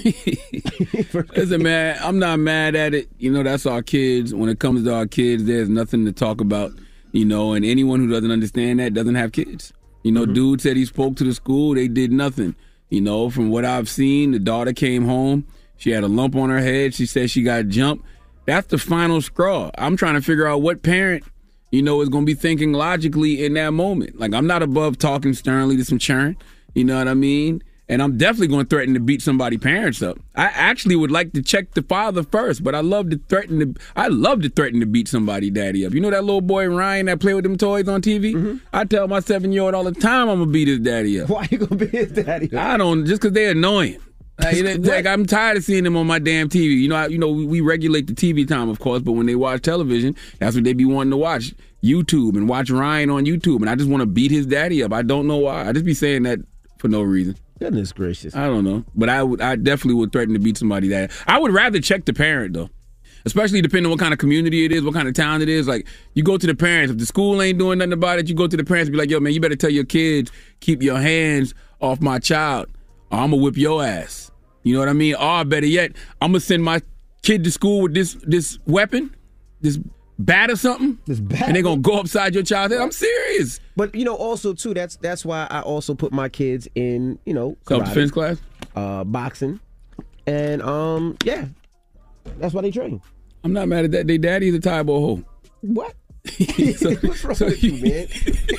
Listen, man, I'm not mad at it. That's our kids. When it comes to our kids, there's nothing to talk about, and anyone who doesn't understand that doesn't have kids. Dude said he spoke to the school. They did nothing. From what I've seen, the daughter came home. She had a lump on her head. She said she got jumped. That's the final straw. I'm trying to figure out what parent, is going to be thinking logically in that moment. Like, I'm not above talking sternly to some churn. You know what I mean? And I'm definitely going to threaten to beat somebody's parents up. I actually would like to check the father first, but I love to threaten to beat somebody's daddy up. You know that little boy Ryan that played with them toys on TV? Mm-hmm. I tell my 7-year-old all the time I'm going to beat his daddy up. Why you going to beat his daddy up? I don't, just because they're annoying. Like I'm tired of seeing them on my damn TV. We regulate the TV time, of course, but when they watch television, that's what they be wanting to watch. YouTube and watch Ryan on YouTube, and I just want to beat his daddy up. I don't know why. I just be saying that for no reason. Goodness gracious. I don't know. But I definitely would threaten to beat somebody that. I would rather check the parent, though. Especially depending on what kind of community it is, what kind of town it is. Like, you go to the parents. If the school ain't doing nothing about it, you go to the parents and be like, yo, man, you better tell your kids, keep your hands off my child, or I'm going to whip your ass. You know what I mean? Or better yet, I'm going to send my kid to school with this weapon, this bat or something, and they're going to go upside your child's head. I'm serious. But, also, too, that's why I also put my kids in, karate, self-defense class, boxing, and, yeah, that's why they train. I'm not mad at that. They daddy's a tie ball hoe. What? What's wrong with you, man?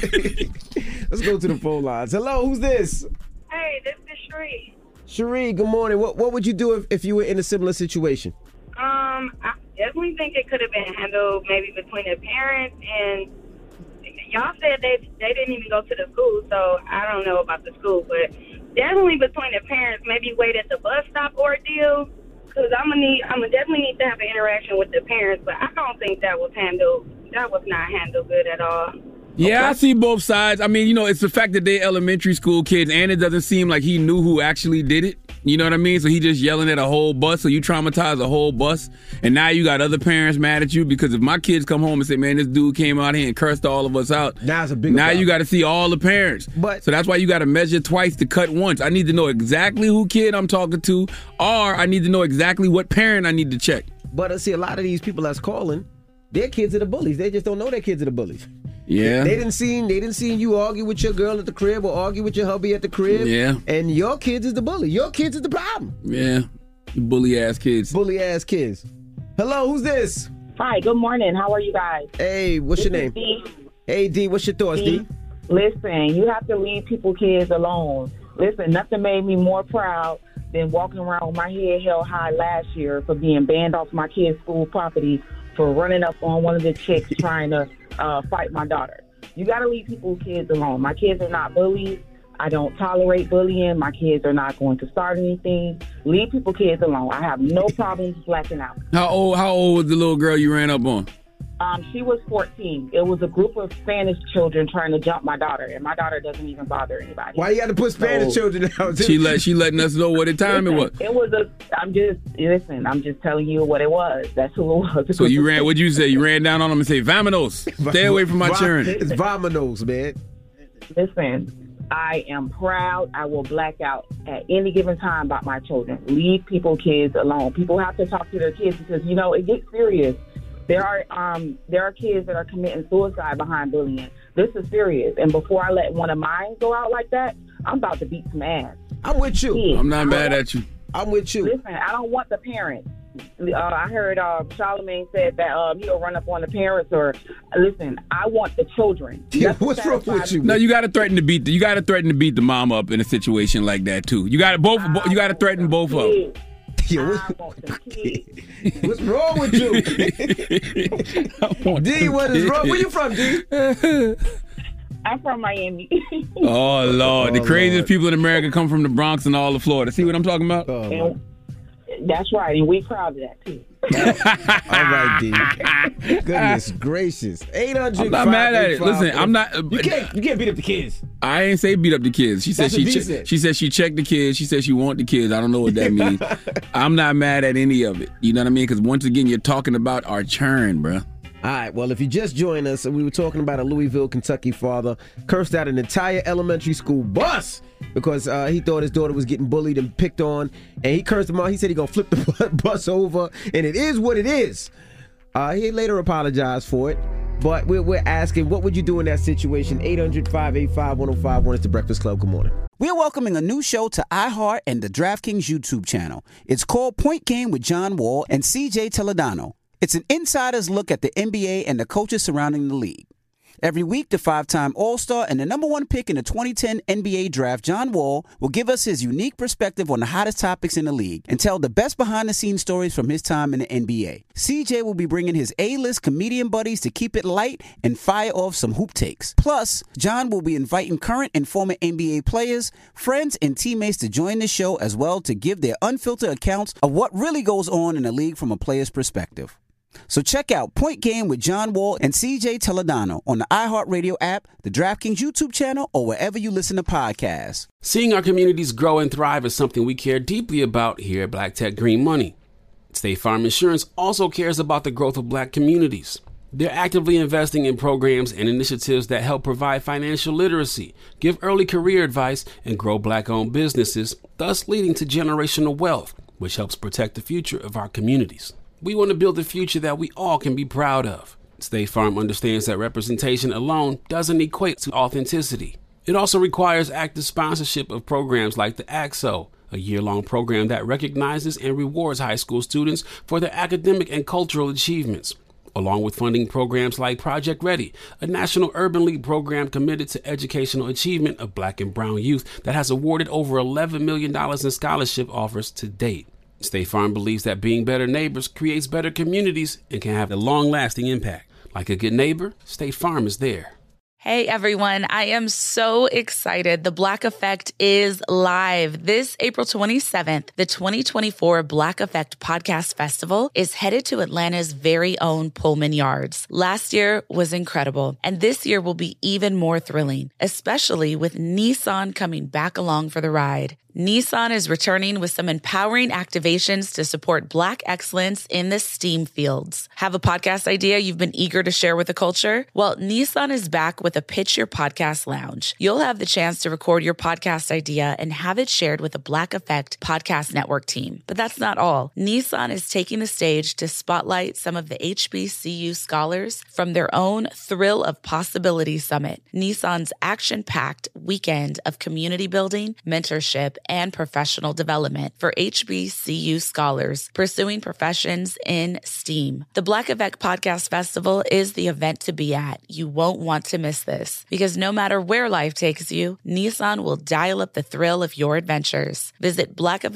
Let's go to the phone lines. Hello, who's this? Hey, this is Cherie. Cherie, good morning. What would you do if you were in a similar situation? I definitely think it could have been handled maybe between the parents, and y'all said they didn't even go to the school, so I don't know about the school, but definitely between the parents, maybe wait at the bus stop ordeal, because I'm gonna definitely need to have an interaction with the parents, but I don't think that was not handled good at all. Yeah, okay. I see both sides. I mean, it's the fact that they're elementary school kids, and it doesn't seem like he knew who actually did it. You know what I mean? So he just yelling at a whole bus, so you traumatize a whole bus, and now you got other parents mad at you, because if my kids come home and say, man, this dude came out here and cursed all of us out, now it's a big you got to see all the parents. So that's why you got to measure twice to cut once. I need to know exactly who kid I'm talking to, or I need to know exactly what parent I need to check. But see, a lot of these people that's calling, their kids are the bullies. They just don't know their kids are the bullies. Yeah. They didn't see you argue with your girl at the crib or argue with your hubby at the crib. Yeah. And your kids is the bully. Your kids is the problem. Yeah. Bully ass kids. Bully ass kids. Hello, who's this? Hi, good morning. How are you guys? Hey, what's your name? D. Hey, D, what's your thoughts, D? Listen, you have to leave kids alone. Listen, nothing made me more proud than walking around with my head held high last year for being banned off my kid's school property for running up on one of the chicks trying to fight my daughter. You got to leave kids alone. My kids are not bullies. I don't tolerate bullying. My kids are not going to start anything. Leave kids alone. I have no problems blacking out. How old was the little girl you ran up on? She was 14. It was a group of Spanish children trying to jump my daughter, and my daughter doesn't even bother anybody. Why you got to put Spanish children out? She letting us know what the time it was. It was I'm just telling you what it was. That's who it was. So you ran, what'd you say? You ran down on them and say, "Vamonos, stay away from my children." It's vamonos, man. Listen, I am proud. I will black out at any given time about my children. Leave kids alone. People have to talk to their kids because, it gets serious. There are kids that are committing suicide behind bullying. This is serious. And before I let one of mine go out like that, I'm about to beat some ass. I'm with you. I'm not mad at you. I'm with you. Listen, I don't want the parents. I heard Charlamagne said that he'll run up on the parents. Or listen, I want the children. Yeah, what's wrong with you? No, you got to threaten to beat the mom up in a situation like that too. You got to you got to threaten both of them. Yo, what's wrong with you? D, what is wrong? Where you from, D? I'm from Miami. Oh, Lord. The craziest people in America come from the Bronx and all of Florida. See what I'm talking about? That's right, and we proud of that, too. All right, D. Goodness gracious. 800. I'm not mad at it. Listen, I'm not. You can't beat up the kids. I ain't say beat up the kids. She said she said she checked the kids. She said she want the kids. I don't know what that means. I'm not mad at any of it. You know what I mean? Because once again, you're talking about our churn, bruh. All right, well, if you just joined us, we were talking about a Louisville, Kentucky father cursed out an entire elementary school bus because he thought his daughter was getting bullied and picked on, and he cursed him out. He said he's going to flip the bus over, and it is what it is. He later apologized for it, but we're asking, what would you do in that situation? 800-585-1051. It's The Breakfast Club. Good morning. We're welcoming a new show to iHeart and the DraftKings YouTube channel. It's called Point Game with John Wall and CJ Toledano. It's an insider's look at the NBA and the coaches surrounding the league. Every week, the 5-time All-Star and the #1 pick in the 2010 NBA Draft, John Wall, will give us his unique perspective on the hottest topics in the league and tell the best behind-the-scenes stories from his time in the NBA. CJ will be bringing his A-list comedian buddies to keep it light and fire off some hoop takes. Plus, John will be inviting current and former NBA players, friends, and teammates to join the show as well to give their unfiltered accounts of what really goes on in the league from a player's perspective. So check out Point Game with John Wall and CJ Toledano on the iHeartRadio app, the DraftKings YouTube channel, or wherever you listen to podcasts. Seeing our communities grow and thrive is something we care deeply about here at Black Tech Green Money. State Farm Insurance also cares about the growth of black communities. They're actively investing in programs and initiatives that help provide financial literacy, give early career advice, and grow black-owned businesses, thus leading to generational wealth, which helps protect the future of our communities. We want to build a future that we all can be proud of. State Farm understands that representation alone doesn't equate to authenticity. It also requires active sponsorship of programs like the AXO, a year-long program that recognizes and rewards high school students for their academic and cultural achievements, along with funding programs like Project Ready, a National Urban League program committed to educational achievement of black and brown youth that has awarded over $11 million in scholarship offers to date. State Farm believes that being better neighbors creates better communities and can have a long-lasting impact. Like a good neighbor, State Farm is there. Hey everyone, I am so excited. The Black Effect is live. This April 27th, the 2024 Black Effect Podcast Festival is headed to Atlanta's very own Pullman Yards. Last year was incredible, and this year will be even more thrilling, especially with Nissan coming back along for the ride. Nissan is returning with some empowering activations to support Black excellence in the STEAM fields. Have a podcast idea you've been eager to share with the culture? Well, Nissan is back with a Pitch Your Podcast Lounge. You'll have the chance to record your podcast idea and have it shared with a Black Effect Podcast Network team. But that's not all. Nissan is taking the stage to spotlight some of the HBCU scholars from their own Thrill of Possibility Summit, Nissan's action-packed weekend of community building, mentorship, and professional development for HBCU scholars pursuing professions in STEAM. The Black Effect Podcast Festival is the event to be at. You won't want to miss this because no matter where life takes you, Nissan will dial up the thrill of your adventures. Visit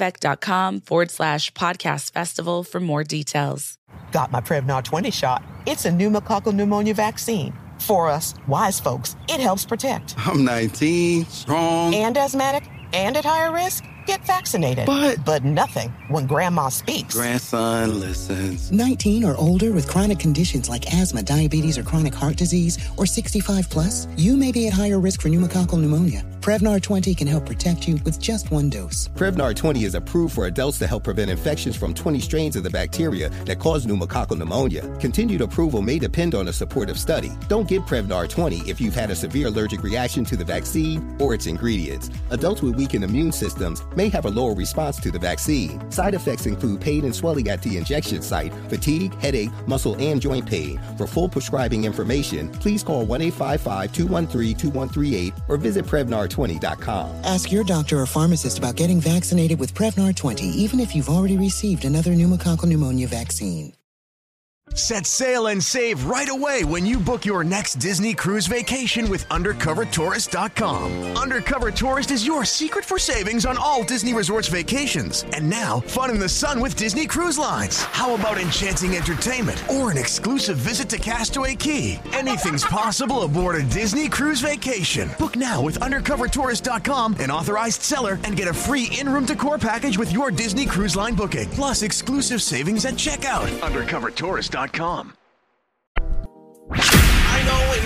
blackeffect.com/podcast festival for more details. Got my Prevnar 20 shot. It's a pneumococcal pneumonia vaccine. For us, wise folks, it helps protect. I'm 19, strong. And asthmatic, and at higher risk. Get vaccinated. But nothing when grandma speaks. Grandson listens. 19 or older with chronic conditions like asthma, diabetes, or chronic heart disease, or 65 plus, you may be at higher risk for pneumococcal pneumonia. Prevnar 20 can help protect you with just one dose. Prevnar 20 is approved for adults to help prevent infections from 20 strains of the bacteria that cause pneumococcal pneumonia. Continued approval may depend on a supportive study. Don't get Prevnar 20 if you've had a severe allergic reaction to the vaccine or its ingredients. Adults with weakened immune systems may have a lower response to the vaccine. Side effects include pain and swelling at the injection site, fatigue, headache, muscle, and joint pain. For full prescribing information, please call 1-855-213-2138 or visit Prevnar Prevnar20.com. Ask your doctor or pharmacist about getting vaccinated with Prevnar 20, even if you've already received another pneumococcal pneumonia vaccine. Set sail and save right away when you book your next Disney cruise vacation with UndercoverTourist.com. Undercover Tourist is your secret for savings on all Disney Resorts vacations. And now, fun in the sun with Disney Cruise Lines. How about enchanting entertainment or an exclusive visit to Castaway Cay? Anything's possible aboard a Disney cruise vacation. Book now with UndercoverTourist.com, an authorized seller, and get a free in-room decor package with your Disney Cruise Line booking. Plus exclusive savings at checkout. UndercoverTourist.com. I know when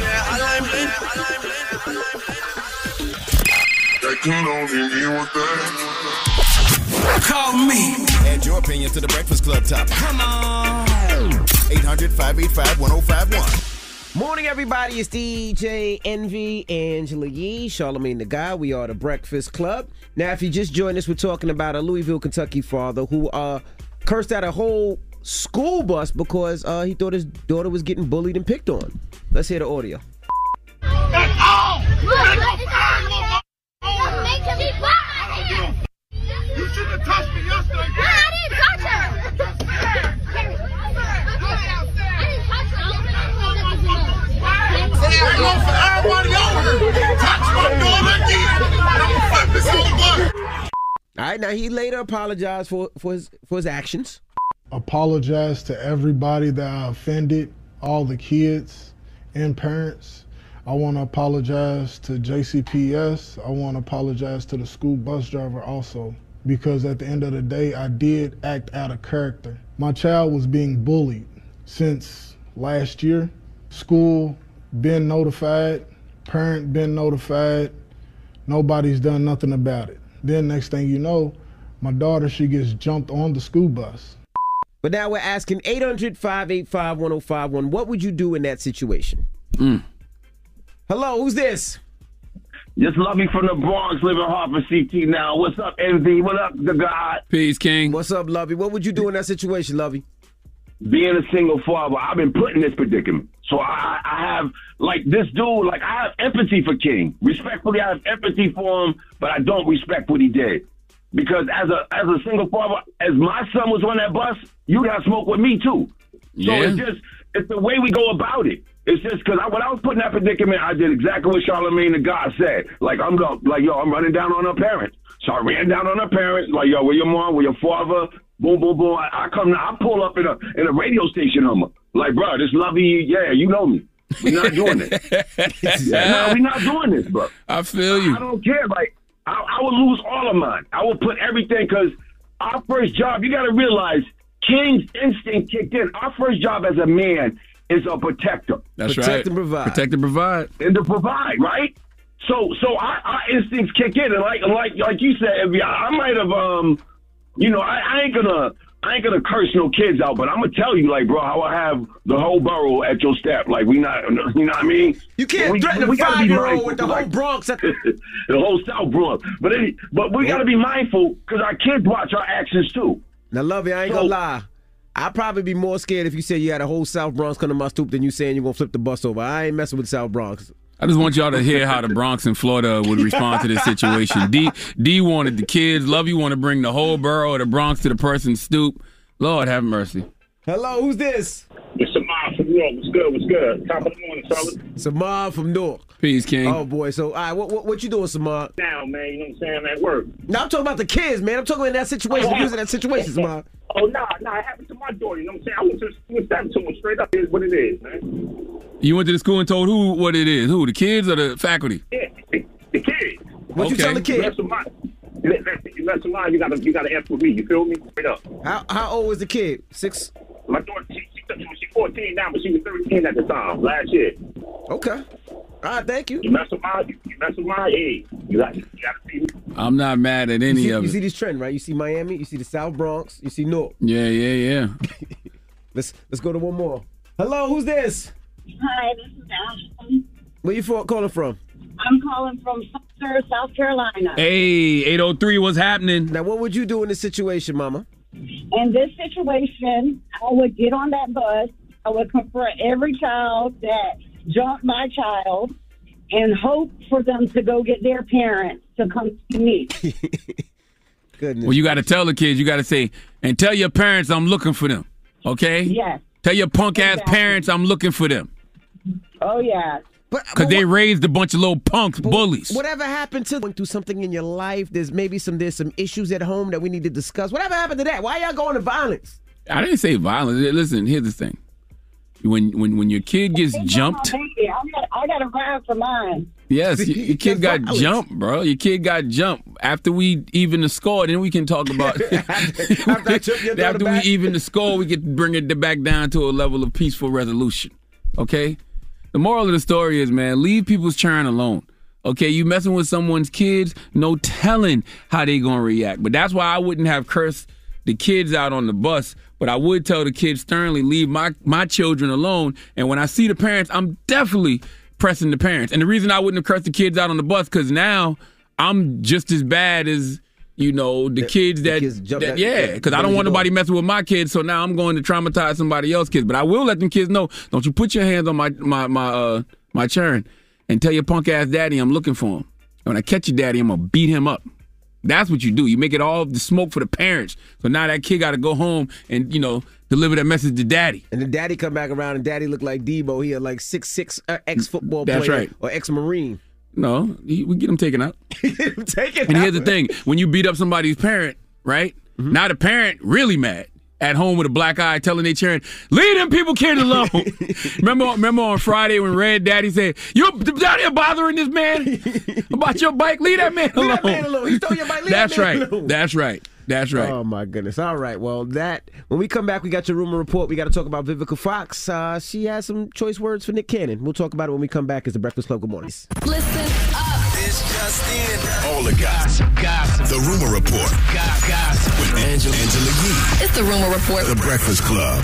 Call me. Add your opinion to the Breakfast Club topic. Come on. 800-585-1051. Morning, everybody. It's DJ Envy, Angela Yee, Charlamagne the Guy. We are the Breakfast Club. Now, if you just joined us, we're talking about a Louisville, Kentucky father who cursed out a whole school bus because he thought his daughter was getting bullied and picked on. Let's hear the audio. That's all! You shouldn't have touched me yesterday. I didn't touch her. All right, now he later apologized for his actions. Apologize to everybody that I offended, all the kids and parents. I want to apologize to JCPS. I want to apologize to the school bus driver also, because at the end of the day, I did act out of character. My child was being bullied since last year. School been notified, parent been notified. Nobody's done nothing about it. Then next thing you know, my daughter, she gets jumped on the school bus. But now we're asking 800-585-1051. What would you do in that situation? Hello, who's this? Just love me from the Bronx, living hard for CT now. What's up, Envy? What up, the God? Peace, King. What's up, Lovey? What would you do in that situation, Lovey? Being a single father, I've been put in this predicament. So I have, like, this dude, like, I have empathy for King. Respectfully, I have empathy for him, but I don't respect what he did. Because as a single father, as my son was on that bus, you got smoke with me too. So it's the way we go about it. It's just because when I was put in that predicament, I did exactly what Charlamagne the God said. Like, I'm running down on her parents. So I ran down on her parents, like, yo, where your mom, where your father, boom, boom, boom. I pull up in a radio station Hummer. Like, bro, this Lovey, yeah, you know me. We're not doing this. We're not doing this, bro. I feel you. I don't care. Like, I would lose all of mine. I would put everything, because our first job, you got to realize, King's instinct kicked in. Our first job as a man is a protector. That's right. Protect and provide. Protect and provide. And to provide, right? So our instincts kick in, and like you said, I might have, I ain't gonna curse no kids out, but I'm gonna tell you, like, bro, how I have the whole borough at your step. Like, you know what I mean? You can't threaten a 5-year-old with the whole Bronx. The whole South Bronx. But we gotta be mindful, because our kids watch our actions too. Now, Lovey, I ain't gonna lie. I'd probably be more scared if you said you had a whole South Bronx come to my stoop than you saying you're gonna flip the bus over. I ain't messing with South Bronx. I just want y'all to hear how the Bronx and Florida would respond to this situation. D wanted the kids. Lovey want to bring the whole borough of the Bronx to the person's stoop. Lord have mercy. Hello, who's this? It's Samad from Newark. What's good? What's good? Top of the morning, fellas. Samad from Newark. Peace, King. Oh, boy. So, all right, what you doing, Samad? Now, man, you know what I'm saying? I'm at work. No, I'm talking about the kids, man. I'm talking about that situation. Using that situation, Samad. Oh, nah, it happened to my daughter. You know what I'm saying? I went to the school and started to him straight up. Here's what it is, man. You went to the school and told who what it is? Who, the kids or the faculty? Yeah, the kids. What you tell the kids? You mess with mine, you gotta answer with me. You feel me? Straight up. How old was the kid? 6? My daughter, she's 14 now, but she was 13 at the time last year. Okay. All right, thank you. You mess with mine, hey, you gotta see me. I'm not mad at any of it. You see this trend, right? You see Miami, you see the South Bronx, you see Newark. Yeah. Let's go to one more. Hello, who's this? Hi, this is Ashley. Where you calling from? I'm calling from Sumter, South Carolina. Hey, 803, what's happening? Now, what would you do in this situation, Mama? In this situation, I would get on that bus. I would confront every child that jumped my child, and hope for them to go get their parents to come to me. Goodness. Well, you got to tell the kids. You got to say, and tell your parents I'm looking for them. Okay? Yes. Tell your punk-ass parents I'm looking for them. Oh, yeah. Because they raised a bunch of little punks, bullies. Whatever happened to going through something in your life, there's some issues at home that we need to discuss. Whatever happened to that? Why y'all going to violence? I didn't say violence. Listen, here's the thing. When your kid gets jumped. I got a ride for mine. Yes, your kid got jumped, bro. Your kid got jumped. After we even the score, then we can talk about after we even the score, we get to bring it back down to a level of peaceful resolution. Okay? The moral of the story is, man, leave people's churn alone. Okay, you messing with someone's kids, no telling how they gonna react. But that's why I wouldn't have cursed the kids out on the bus, but I would tell the kids sternly, leave my children alone. And when I see the parents, I'm definitely pressing the parents. And the reason I wouldn't have cursed the kids out on the bus, because now I'm just as bad as, the kids because I don't want nobody messing with my kids, so now I'm going to traumatize somebody else's kids. But I will let them kids know, don't you put your hands on my churn, and tell your punk ass daddy I'm looking for him. And when I catch your daddy, I'm going to beat him up. That's what you do. You make it all the smoke for the parents. So now that kid got to go home and, deliver that message to daddy. And then daddy come back around and daddy look like Debo. He had like 6'6", ex-football player. That's right. Or ex-Marine. No, we get him taken out. And here's the thing. When you beat up somebody's parent, right? Mm-hmm. Now the parent really mad at home with a black eye telling their children, leave them people kids alone. remember on Friday when Red Daddy said, you're out here bothering this man about your bike? Leave that man alone. Leave that man alone. He stole your bike. Leave That's that man right. alone. That's right. That's right. Oh, my goodness. All right. Well, when we come back, we got your rumor report. We got to talk about Vivica Fox. She has some choice words for Nick Cannon. We'll talk about it when we come back. It's the Breakfast Club. Good morning. Listen up. This just in. All the gossip. The rumor report. Gossip. With Angela Yee. It's the rumor report. The Breakfast Club.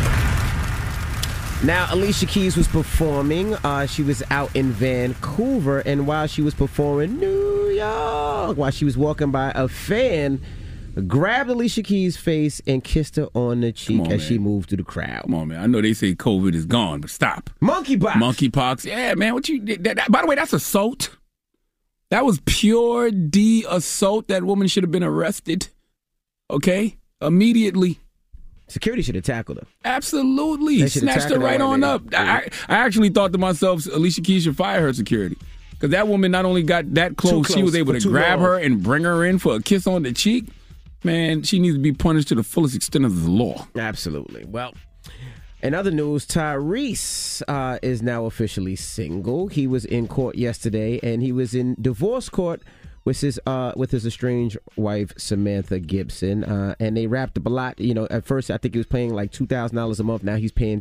Now, Alicia Keys was performing. She was out in Vancouver, and while she was performing New York, while she was walking by, a fan grabbed Alicia Keys' face and kissed her on the cheek as she moved through the crowd. Come on, man. I know they say COVID is gone, but stop. Monkeypox. Monkeypox. Yeah, man. What you did? By the way, that's assault. That was pure D assault. That woman should have been arrested. Okay? Immediately. Security should have tackled her. Absolutely. Snatched her right on up. I actually thought to myself, Alicia Keys should fire her security. Because that woman not only got that close, she was able to grab her and bring her in for a kiss on the cheek. Man, she needs to be punished to the fullest extent of the law. Absolutely. Well, in other news, Tyrese is now officially single. He was in court yesterday, and he was in divorce court with his estranged wife, Samantha Gibson. And they wrapped up a lot. At first, I think he was paying like $2,000 a month. Now he's paying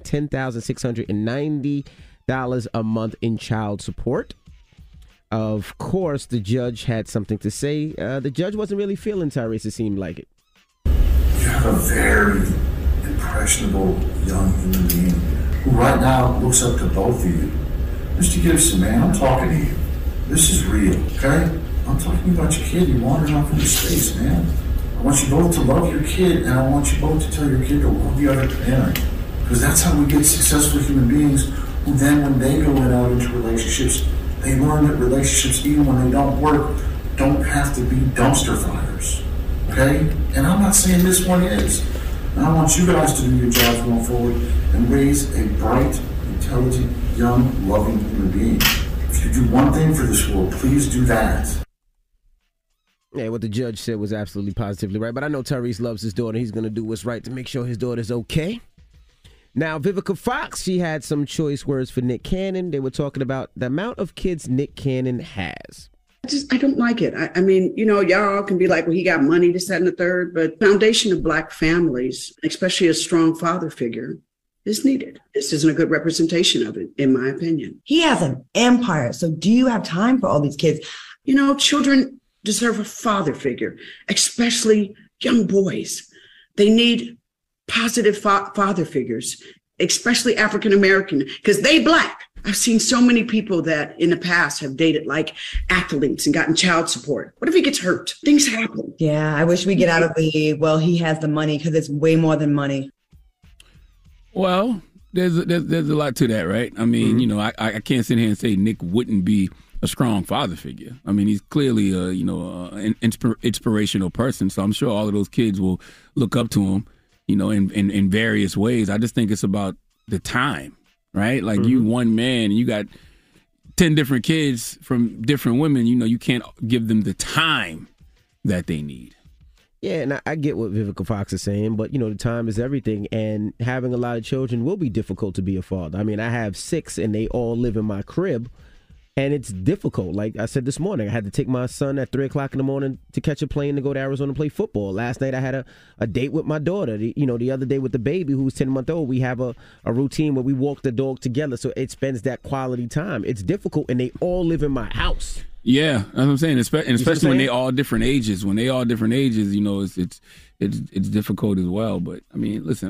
$10,690 a month in child support. Of course, the judge had something to say. The judge wasn't really feeling Tyrese, it seemed like it. You have a very impressionable young human being who right now looks up to both of you. Mr. Gibson, man, I'm talking to you. This is real, okay? I'm talking about your kid. You're wandering off into space, man. I want you both to love your kid, and I want you both to tell your kid to love the other parent. Because that's how we get successful human beings who then, when they go out into relationships, they learn that relationships, even when they don't work, don't have to be dumpster fires, okay? And I'm not saying this one is. And I want you guys to do your jobs going forward and raise a bright, intelligent, young, loving human being. If you do one thing for this world, please do that. Yeah, what the judge said was absolutely positively right. But I know Tyrese loves his daughter. He's going to do what's right to make sure his daughter's okay. Now, Vivica Fox, she had some choice words for Nick Cannon. They were talking about the amount of kids Nick Cannon has. I don't like it. I mean, y'all can be like, well, he got money, this, that, and the third, but foundation of Black families, especially a strong father figure, is needed. This isn't a good representation of it, in my opinion. He has an empire. So do you have time for all these kids? Children deserve a father figure, especially young boys. They need positive father figures, especially African-American, because they Black. I've seen so many people that in the past have dated like athletes and gotten child support. What if he gets hurt? Things happen. Yeah, I wish we get out of he has the money, because it's way more than money. Well, there's a lot to that, right? I mean, I can't sit here and say Nick wouldn't be a strong father figure. I mean, he's clearly an inspirational person. So I'm sure all of those kids will look up to him, in various ways. I just think it's about the time, right? Like you one man and you got 10 different kids from different women. You can't give them the time that they need. Yeah, and I get what Vivica Fox is saying, but, the time is everything, and having a lot of children will be difficult to be a father. I mean, I have 6, and they all live in my crib, and it's difficult. Like I said this morning, I had to take my son at 3 o'clock in the morning to catch a plane to go to Arizona to play football. Last night, I had a date with my daughter. The other day with the baby, who's 10-month-old, we have a routine where we walk the dog together, so it spends that quality time. It's difficult, and they all live in my house. Yeah, that's what I'm saying. Especially when they all different ages. When they all different ages, it's difficult as well. But I mean, listen,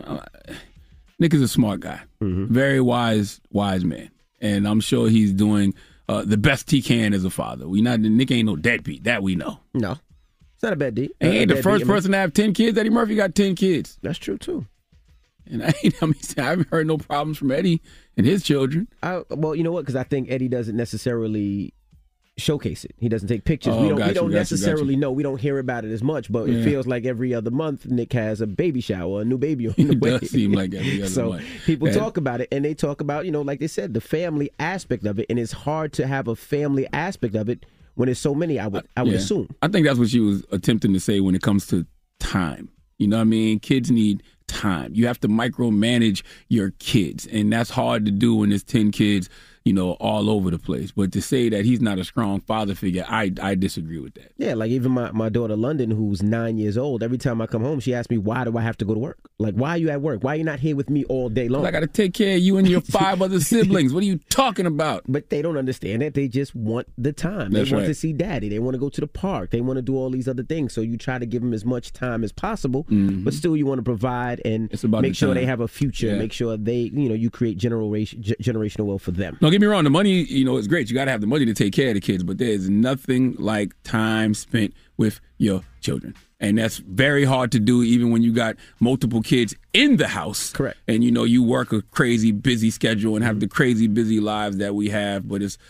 Nick is a smart guy, very wise man, and I'm sure he's doing the best he can as a father. Nick ain't no deadbeat, that we know. No, it's not a bad deed. And he ain't the first person to have 10 kids. Eddie Murphy got 10 kids. That's true too. And I haven't heard no problems from Eddie and his children. Well, you know what? Because I think Eddie doesn't necessarily showcase it. He doesn't take pictures. We don't necessarily know. We don't hear about it as much, but it feels like every other month Nick has a baby shower, a new baby on the way. It does seem like every other month. So people talk about it, and they talk about, like they said, the family aspect of it, and it's hard to have a family aspect of it when there's so many, I would assume. I think that's what she was attempting to say when it comes to time. You know what I mean? Kids need time. You have to micromanage your kids, and that's hard to do when there's 10 kids, all over the place. But to say that he's not a strong father figure, I disagree with that. Yeah, like even my daughter London, who's 9 years old, every time I come home, she asks me, why do I have to go to work? Like, why are you at work? Why are you not here with me all day long? I got to take care of you and your 5 other siblings. What are you talking about? But they don't understand that. They just want the time. They want to see daddy. They want to go to the park. They want to do all these other things. So you try to give them as much time as possible, but still you want to provide and make sure they have a future, make sure they, you create generational wealth for them. Don't get me wrong, the money, is great. You got to have the money to take care of the kids, but there's nothing like time spent with your children. And that's very hard to do even when you got multiple kids in the house. Correct. And, you work a crazy busy schedule and have the crazy busy lives that we have, but it's,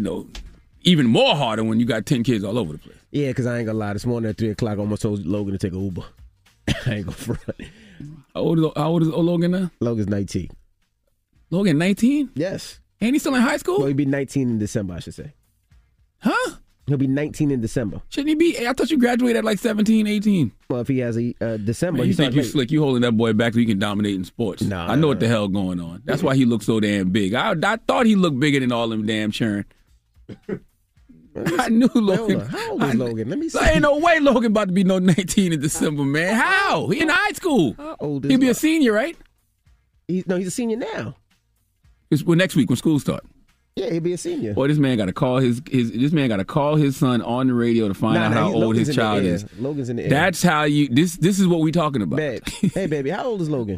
even more harder when you got 10 kids all over the place. Yeah, because I ain't going to lie. This morning at 3 o'clock, I almost told Logan to take an Uber. I ain't going to front. How old is Logan now? Logan's 19. Logan 19? Yes. And he's still in high school? Well, he'll be 19 in December, I should say. Huh? He'll be 19 in December. Shouldn't he be? I thought you graduated at like 17, 18. Well, if he has a December. Man, you think you slick. You holding that boy back so he can dominate in sports. Nah, I know what the hell going on. That's why he looks so damn big. I thought he looked bigger than all them damn churn. I knew Logan. How old is Logan? Let me see. There ain't no way Logan about to be no 19 in December, man. How? He in high school. How old is He'll be a senior, right? He's a senior now. Next week when school starts. Yeah, he'll be a senior. Boy, this man got to call this man got to call his son on the radio to find out how old his child is. Logan's in the air. That's how you. This is what we talking about. Hey, baby, how old is Logan?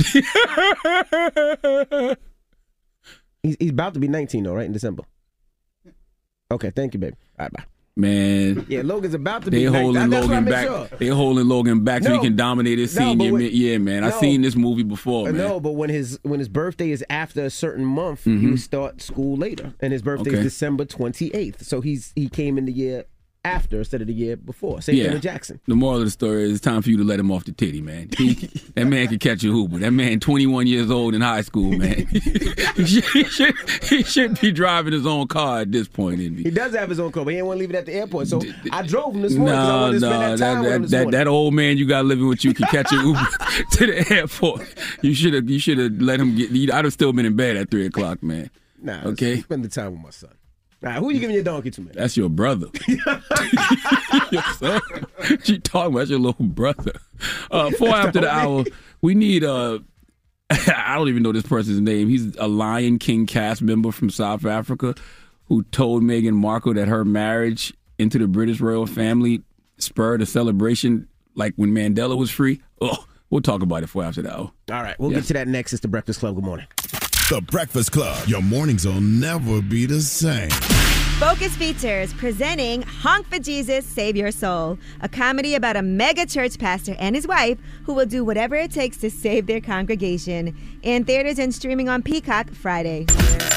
He's about to be 19, though, right, in December. Okay, thank you, baby. All right, bye. Man, yeah, Logan's about to be. They holding Logan back. Sure. They holding Logan back so he can dominate his senior. Yeah, man, I've seen this movie before. Man. No, but when his birthday is after a certain month, you start school later, and his birthday is December 28th. So he came in the year after instead of the year before. Same thing with Jackson. The moral of the story is it's time for you to let him off the titty, man. That man can catch a hooper. That man 21 years old in high school, man. he shouldn't be driving his own car at this point, Envy. He does have his own car, but he didn't want to leave it at the airport. So I drove him this morning because I wanted to spend that time with him this morning. That old man you got living with you can catch an Uber to the airport. You should have let him get. I'd have still been in bed at 3 o'clock, man. Nah, okay. Spend the time with my son. All right, who are you giving your donkey to, man? That's your brother. Your son? You talking about your little brother. 4 after the hour, we need I don't even know this person's name. He's a Lion King cast member from South Africa who told Meghan Markle that her marriage into the British royal family spurred a celebration like when Mandela was free. Oh, we'll talk about it 4 after the hour. All right, we'll get to that next. It's The Breakfast Club. Good morning. The Breakfast Club. Your mornings will never be the same. Focus Features presenting Honk for Jesus, Save Your Soul, a comedy about a mega church pastor and his wife who will do whatever it takes to save their congregation. In theaters and streaming on Peacock Friday.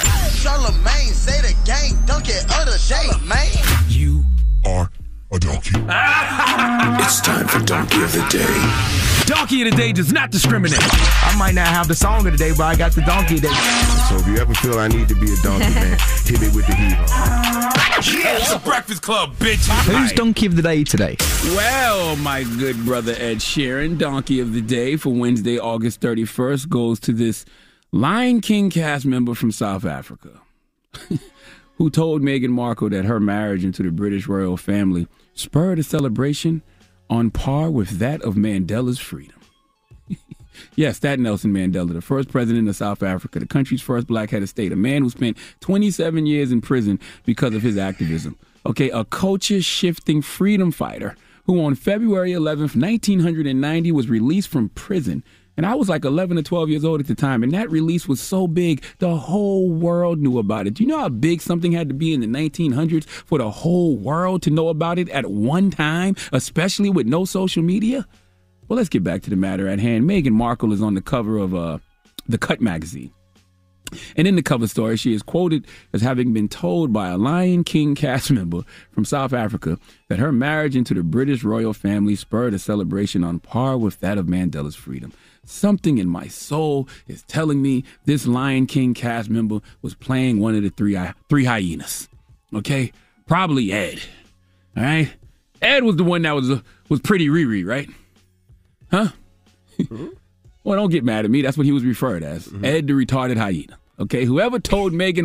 Charlemagne, say the gang, dunk it of the day, man. You are a donkey. It's time for Donkey of the Day. Donkey of the Day does not discriminate. I might not have the song of the day, but I got the donkey of the day. So if you ever feel I need to be a donkey, man, hit me with the heat. Yeah, it's a Breakfast Club, bitch. Who's Donkey of the Day today? Well, my good brother Ed Sheeran, Donkey of the Day for Wednesday, August 31st, goes to this Lion King cast member from South Africa who told Meghan Markle that her marriage into the British royal family spurred a celebration on par with that of Mandela's freedom. Yes, that Nelson Mandela, the first president of South Africa, the country's first black-headed state, a man who spent 27 years in prison because of his activism. Okay, a culture-shifting freedom fighter who on February 11th, 1990 was released from prison. And I was like 11 or 12 years old at the time, and that release was so big, the whole world knew about it. Do you know how big something had to be in the 1900s for the whole world to know about it at one time, especially with no social media? Well, let's get back to the matter at hand. Meghan Markle is on the cover of The Cut magazine. And in the cover story, she is quoted as having been told by a Lion King cast member from South Africa that her marriage into the British royal family spurred a celebration on par with that of Mandela's freedom. Something in my soul is telling me this Lion King cast member was playing one of the three hyenas. Okay? Probably Ed. All right? Ed was the one that was pretty Riri, right? Huh? Well, don't get mad at me. That's what he was referred as. Ed the retarded hyena. Okay? Whoever told Meghan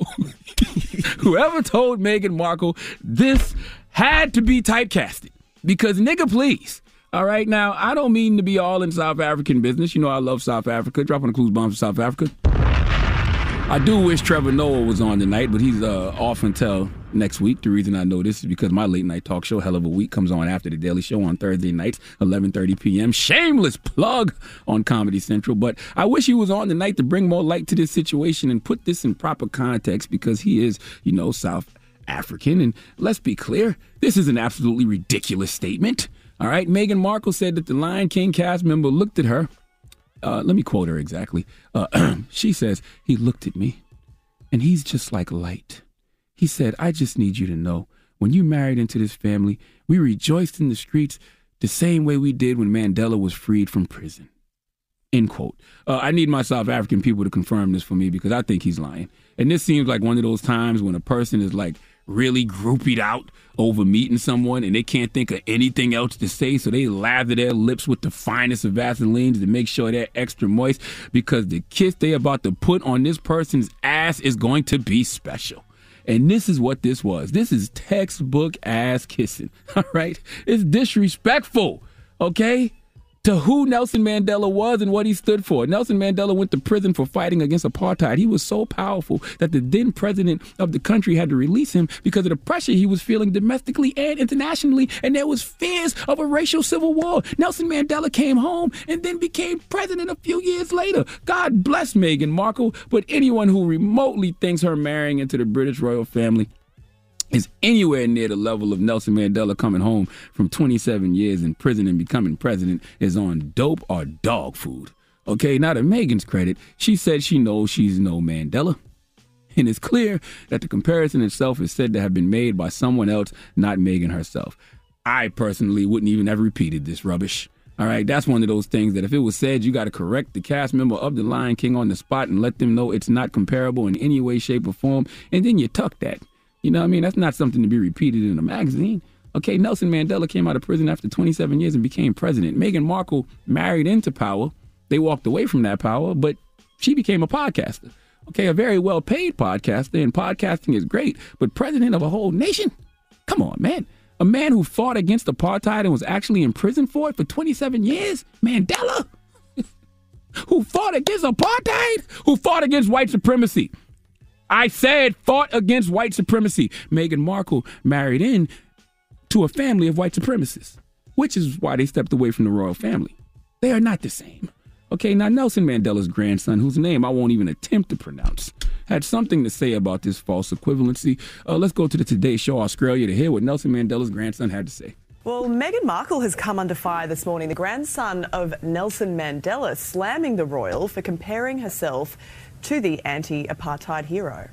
Markle this had to be typecasted. Because nigga, please. All right, now, I don't mean to be all in South African business. You know I love South Africa. Dropping the clues bombs for South Africa. I do wish Trevor Noah was on tonight, but he's off until next week. The reason I know this is because my late night talk show, Hell of a Week, comes on after The Daily Show on Thursday nights, 11:30 p.m. Shameless plug on Comedy Central. But I wish he was on tonight to bring more light to this situation and put this in proper context because he is, South African. And let's be clear, this is an absolutely ridiculous statement. All right, Meghan Markle said that the Lion King cast member looked at her. Let me quote her exactly. She says, he looked at me, and he's just like light. He said, I just need you to know, when you married into this family, we rejoiced in the streets the same way we did when Mandela was freed from prison. End quote. I need my South African people to confirm this for me because I think he's lying. And this seems like one of those times when a person is like really groupied out over meeting someone and they can't think of anything else to say, so they lather their lips with the finest of Vaselines to make sure they're extra moist because the kiss they're about to put on this person's ass is going to be special. And this is what this was. This is textbook ass kissing, all right? It's disrespectful, okay? To who Nelson Mandela was and what he stood for. Nelson Mandela went to prison for fighting against apartheid. He was so powerful that the then president of the country had to release him because of the pressure he was feeling domestically and internationally, and there was fears of a racial civil war. Nelson Mandela came home and then became president a few years later. God bless Meghan Markle, but anyone who remotely thinks her marrying into the British royal family is anywhere near the level of Nelson Mandela coming home from 27 years in prison and becoming president is on dope or dog food. Okay, now to Meghan's credit, she said she knows she's no Mandela. And it's clear that the comparison itself is said to have been made by someone else, not Meghan herself. I personally wouldn't even have repeated this rubbish. All right, that's one of those things that if it was said, you got to correct the cast member of The Lion King on the spot and let them know it's not comparable in any way, shape, or form, and then you tuck that. You know what I mean? That's not something to be repeated in a magazine. Okay, Nelson Mandela came out of prison after 27 years and became president. Meghan Markle married into power. They walked away from that power, but she became a podcaster. Okay, a very well-paid podcaster, and podcasting is great, but president of a whole nation? Come on, man. A man who fought against apartheid and was actually in prison for it for 27 years? Mandela? Who fought against apartheid? Who fought against white supremacy? I said fought against white supremacy. Meghan Markle married in to a family of white supremacists, which is why they stepped away from the royal family. They are not the same. Okay, now Nelson Mandela's grandson, whose name I won't even attempt to pronounce, had something to say about this false equivalency. Let's go to the Today Show Australia to hear what Nelson Mandela's grandson had to say. Well, Meghan Markle has come under fire this morning, the grandson of Nelson Mandela slamming the royal for comparing herself to the anti-apartheid hero.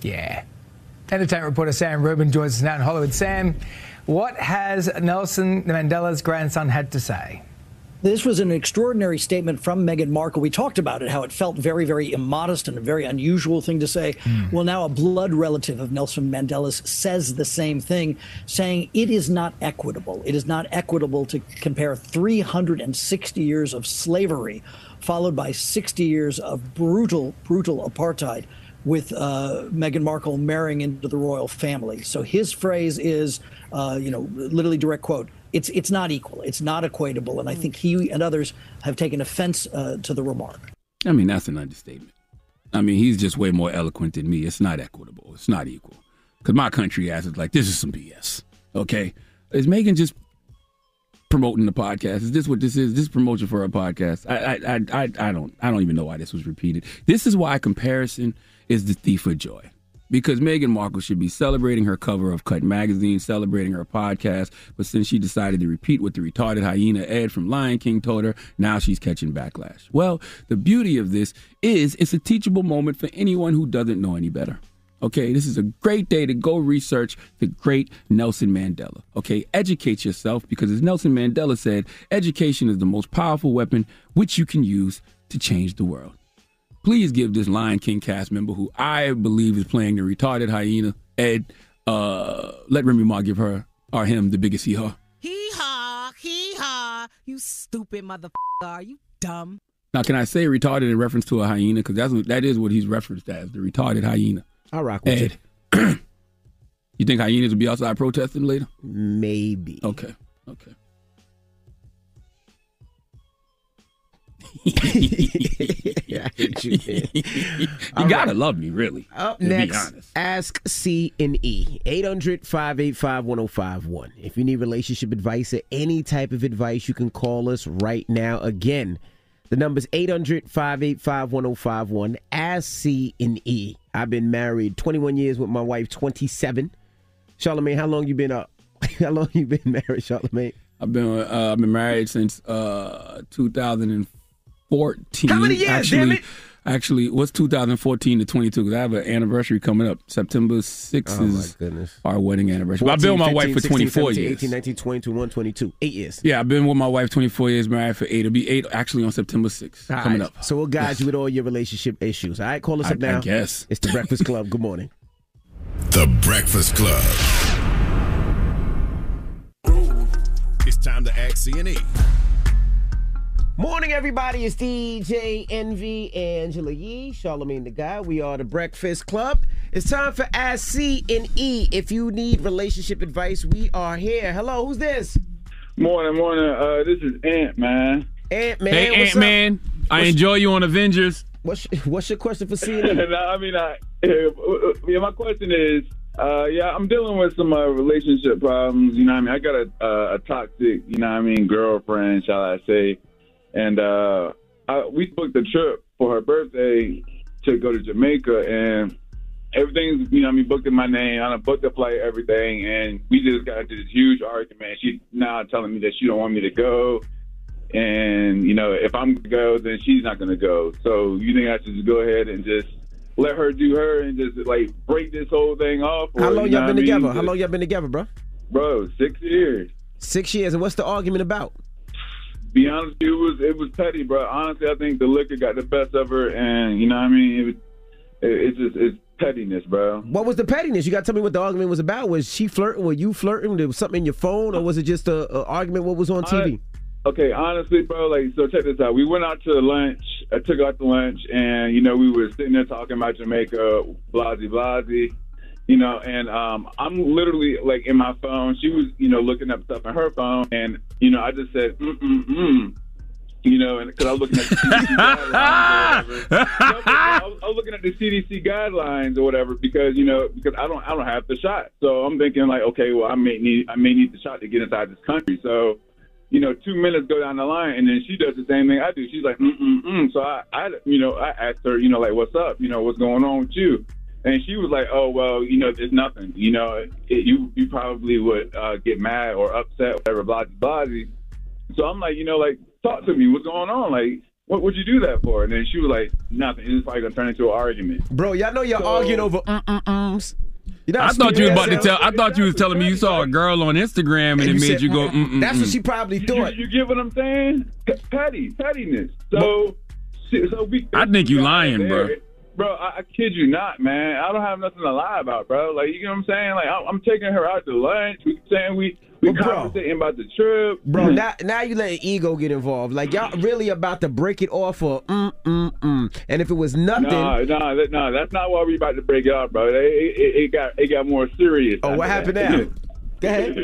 Yeah. Entertainment reporter Sam Rubin joins us now in Hollywood. Sam, what has Nelson Mandela's grandson had to say? This was an extraordinary statement from Meghan Markle. We talked about it, how it felt very, very immodest and a very unusual thing to say. Well, now a blood relative of Nelson Mandela's says the same thing, saying it is not equitable. It is not equitable to compare 360 years of slavery, followed by 60 years of brutal apartheid, with Meghan Markle marrying into the royal family. So his phrase is, literally direct quote, it's not equal, it's not equatable, and I think he and others have taken offense to the remark. I mean, that's an understatement. I mean, he's just way more eloquent than me. It's not equitable. It's not equal. Because my country ass is like, this is some BS, okay? Is Meghan just promoting the podcast? Is this what this is? This is promotion for a podcast? I don't even know why this was repeated. This is why comparison is the thief of joy. Because Meghan Markle should be celebrating her cover of Cut Magazine, celebrating her podcast, but since she decided to repeat what the retarded hyena Ed from Lion King told her, now she's catching backlash. Well, the beauty of this is it's a teachable moment for anyone who doesn't know any better. Okay, this is a great day to go research the great Nelson Mandela. Okay, educate yourself because as Nelson Mandela said, education is the most powerful weapon which you can use to change the world. Please give this Lion King cast member, who I believe is playing the retarded hyena, Ed, let Remy Ma give her or him the biggest hee-haw. Hee-haw, you stupid motherfucker. Are you dumb? Now, can I say retarded in reference to a hyena? Because that is what he's referenced as, the retarded hyena. I'll rock with Ed. You think hyenas will be outside protesting later? Maybe. Okay. I hate you, man. You gotta love me, really. Up to next, be honest. Ask C&E, 800-585-1051. If you need relationship advice or any type of advice, you can call us right now. Again, the number's 800-585-1051. Ask C&E. I've been married 21 years with my wife, 27. Charlamagne, how long you been up? How long you been married, Charlamagne? I've been married since 2014. How many years, damn it? Actually, what's 2014 to 22? Because I have an anniversary coming up. September 6th is our wedding anniversary. 14, I've been with my wife for 16, 24 17, years. 18, 19, 20, 21, 22. 8 years. Yeah, I've been with my wife 24 years, married for 8. It'll be 8 actually on September 6th coming up. So we'll guide you with all your relationship issues. All right, call us up now. I guess. It's The Breakfast Club. Good morning. The Breakfast Club. It's time to ask C&E. Morning, everybody. It's DJ Envy, Angela Yee, Charlamagne the Guy. We are The Breakfast Club. It's time for Ask C&E. If you need relationship advice, we are here. Hello, who's this? Morning. This is Ant, man. Ant, man. Hey, Ant, man. I enjoy you on Avengers. What's your question for C&E? My question is, I'm dealing with some relationship problems. You know what I mean? I got a toxic, girlfriend, shall I say. And we booked a trip for her birthday to go to Jamaica, and everything's, booked in my name. I booked the flight, everything, and we just got into this huge argument. She's now telling me that she don't want me to go, and, if I'm going to go, then she's not going to go. So you think I should just go ahead and just let her do her and just, break this whole thing off? Or, How long y'all been together? How long y'all been together, bro? Bro, 6 years. 6 years, and what's the argument about? Be honest, it was petty, bro. Honestly, I think the liquor got the best of her, and it's pettiness, bro. What was the pettiness? You got to tell me what the argument was about. Was she flirting? Were you flirting? There was something in your phone, or was it just a argument? What was on TV? Okay, honestly, bro, so check this out. We went out to lunch. I took her out to lunch, and we were sitting there talking about Jamaica, blasey. And I'm literally in my phone. She was, looking up stuff on her phone, and I just said, and because I was looking at the CDC guidelines or whatever. I was looking at the CDC guidelines or whatever because I don't have the shot. So I'm thinking okay, well I may need the shot to get inside this country. So 2 minutes go down the line, and then she does the same thing I do. She's like, So I asked her, what's up? What's going on with you? And she was like, oh, well, there's nothing. You probably would get mad or upset, whatever, blah. So I'm like, talk to me. What's going on? what would you do that for? And then she was like, nothing. It's probably gonna turn into an argument. Bro, y'all know you're arguing over You know I thought you was about to tell. I thought you was telling me you saw a girl on Instagram and it made you go. That's what she probably thought. You get what I'm saying? Pettiness. So I think you lying, bro. Bro, I kid you not, man. I don't have nothing to lie about, bro. Like, you know what I'm saying? Like, I'm taking her out to lunch. We saying we conversating about the trip. Bro, now you letting ego get involved. Like, y'all really about to break it off for And if it was nothing. No, that's not why we about to break it off, bro. It got more serious. Oh, what happened now? Go ahead.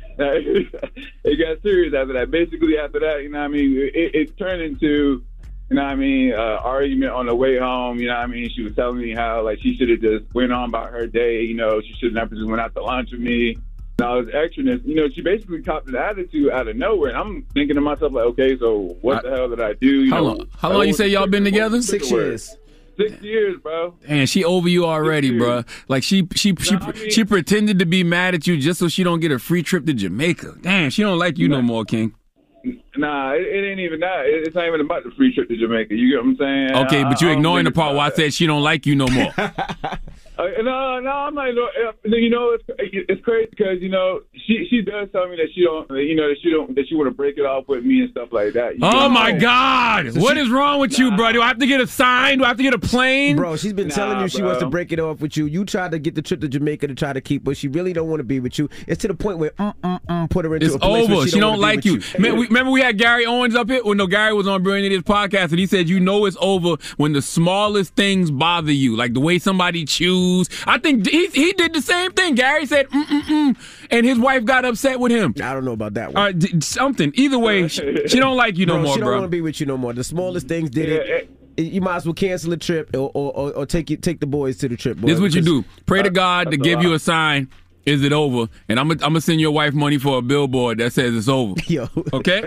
It got serious after that. Basically, after that, you know what I mean? It turned into, you know what I mean, argument on the way home. You know what I mean? She was telling me how, like, she should have just went on about her day. You know, she should have never just went out to lunch with me. And all this extraness. You know, she basically copped an attitude out of nowhere. And I'm thinking to myself, like, okay, so what the hell did I do? How long you say y'all been together? 6 years. 6 years, bro. And she over you already, bro. Like, she pretended to be mad at you just so she don't get a free trip to Jamaica. Damn, she don't like you no more, King. Nah, it ain't even that. It's not even about the free trip to Jamaica. You get what I'm saying? Okay, but you're ignoring the part where I said she don't like you no more. No, I'm not. You know, it's crazy because, you know, she does tell me that she don't, you know, that she want to break it off with me and stuff like that. Oh my God! What is wrong with you, bro? Do I have to get a sign? Do I have to get a plane? Bro, she's been telling you she wants to break it off with you. You tried to get the trip to Jamaica to try to keep her. She really don't want to be with you. It's to the point where put her into it's a place over. where She don't like you. Remember we had Gary Owens up here? Well, no, Gary was on Brilliant Idiots podcast and he said, you know, it's over when the smallest things bother you, like the way somebody chews. I think he did the same thing. Gary said, and his wife got upset with him. I don't know about that one. Something. Either way, she don't like you no more, She don't bro. want to be with you no more. The smallest things did it. You might as well cancel a trip or take the boys to the trip. Boy, This is what you do. Pray to God to give you a sign. Is it over? And I'm gonna send your wife money for a billboard that says it's over. Yo. Okay?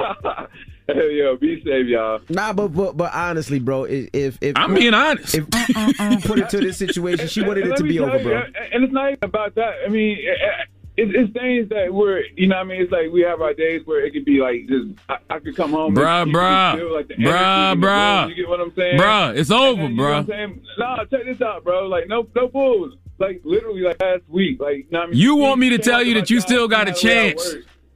Yo, be safe, y'all. Nah, but honestly, bro, if I'm being honest, if put it to this situation, she wanted it to be over, bro. And it's not even about that. I mean, it's things that we're, you know what I mean? It's like we have our days where it could be like just, I could come home. Bruh. You get what I'm saying? Bruh, it's over, you know bruh. what I'm saying? Nah, check this out, bro. Like, no bulls. Like, literally, like, last week. Like, you know what I mean? You want me to tell you that you still got a chance.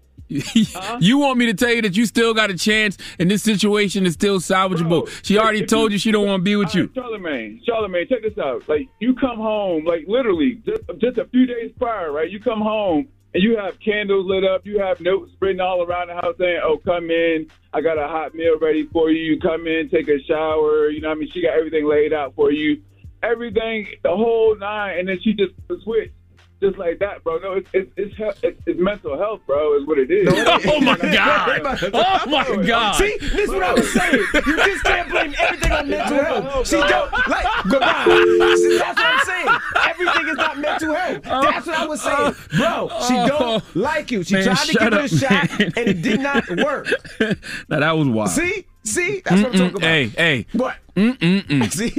You want me to tell you that you still got a chance and this situation is still salvageable. She already told you she don't want to be with you. Charlamagne, check this out. Like, you come home, like, literally, just a few days prior, right? You come home and you have candles lit up. You have notes written all around the house saying, oh, come in. I got a hot meal ready for you. You come in, take a shower. You know what I mean? She got everything laid out for you. Everything, the whole nine, and then she just switched. Just like that, bro. No, it's mental health, bro. Is what it is. Oh my God! Oh my God! See, this is what I was saying. You just can't blame everything on mental health. She don't like goodbye. See, that's what I'm saying. Everything is not mental health. That's what I was saying, bro. She don't like you. She tried to give it a shot, and it did not work. Now that was wild. See, that's what I'm talking about. Hey. What? See,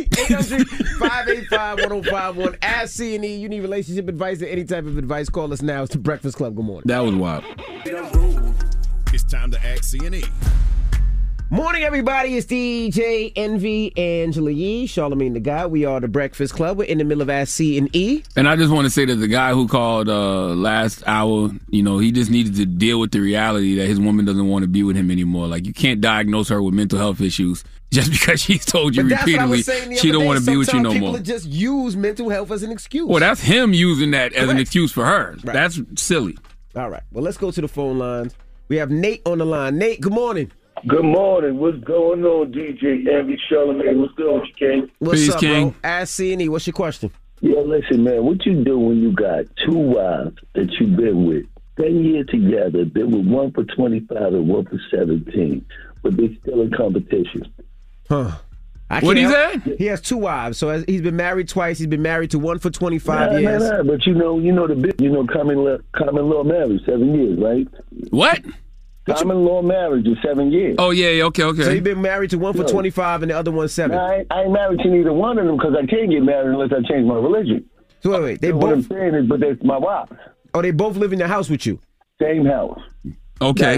800-585-1051. Ask C&E. You need relationship advice or any type of advice, call us now. It's the Breakfast Club. Good morning. That was wild. It's time to ask C&E. Morning, everybody. It's DJ Envy, Angela Yee, Charlamagne the Guy. We are the Breakfast Club. We're in the middle of Ask C&E. And I just want to say that the guy who called last hour, you know, he just needed to deal with the reality that his woman doesn't want to be with him anymore. Like, you can't diagnose her with mental health issues just because she's told you repeatedly she don't want to be with you no more. People just use mental health as an excuse. Well, that's him using that as an excuse for her. Right. That's silly. All right. Well, let's go to the phone lines. We have Nate on the line. Nate, good morning. Good morning. What's going on, DJ Envy, Charlamagne? What's good with you, King? What's Peace, up, King? bro? Ask C&E. What's your question? Yeah, listen, man. What you do when you got two wives that you've been with 10 years together, been with one for 25 and one for 17, but they still in competition? Huh. What he said? He has two wives, so he's been married twice. He's been married to one for 25 years. Nah, but you know the bit. You know, common law marriage, 7 years, right? What? Common law marriage is 7 years. Oh, yeah, okay. So you've been married to one for 25 and the other one 7. Nah, I ain't married to neither one of them because I can't get married unless I change my religion. So wait. What I'm saying is, but that's my wife. Oh, they both live in the house with you? Same house. Okay.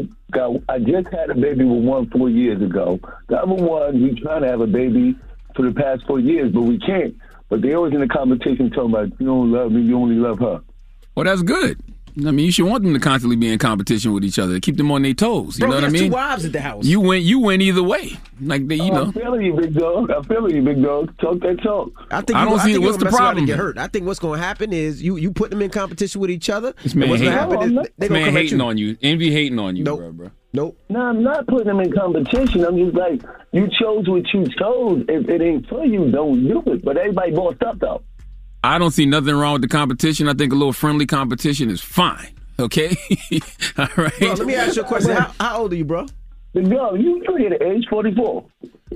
I just had a baby with one 4 years ago. The other one, we trying to have a baby for the past 4 years, but we can't. But they always in the competition talking about, you don't love me, you only love her. Well, that's good. I mean, you should want them to constantly be in competition with each other, keep them on their toes. You know what I mean? 2 wives at the house. You win either way. Like you know. I'm feeling you, big dog. I'm feeling you, big dog. Talk that talk. I don't see what's the problem. Get hurt. I think what's going to happen is you put them in competition with each other. This man what's going to happen is they're going to come hating at you. on you. Envy hating on you, bro. Nope. No, I'm not putting them in competition. I'm just like, you chose what you chose. If it ain't for you, don't do it. But everybody bossed up though. I don't see nothing wrong with the competition. I think a little friendly competition is fine. Okay? All right. Bro, let me ask you a question. How old are you, bro? Yo, you hit the age 44.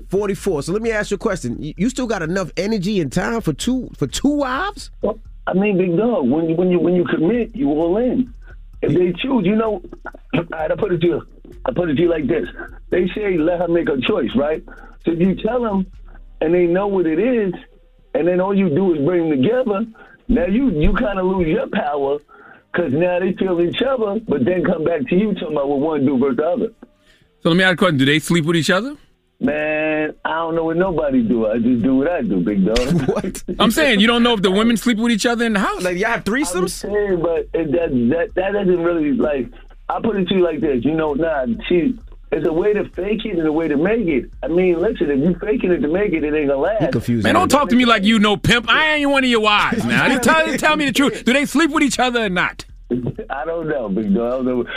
44. So let me ask you a question. You still got enough energy and time for two wives? Well, I mean, big dog, when you commit, you all in. If they choose, you know, I put it to you like this. They say let her make a choice, right? So if you tell them and they know what it is, and then all you do is bring them together, now you kind of lose your power because now they feel each other, but then come back to you talking about what one do versus the other. So let me ask a question. Do they sleep with each other? Man, I don't know what nobody do. I just do what I do, big dog. What? I'm saying you don't know if the women sleep with each other in the house. Like y'all have threesomes? I'm saying, but that doesn't really, like, I put it to you like this. You know, it's a way to fake it and a way to make it. I mean, listen, if you faking it to make it, it ain't gonna last. Confused. Man, don't talk to me like you know pimp. I ain't one of your wives now. Tell me the truth. Do they sleep with each other or not? I don't know, big dog. I don't know.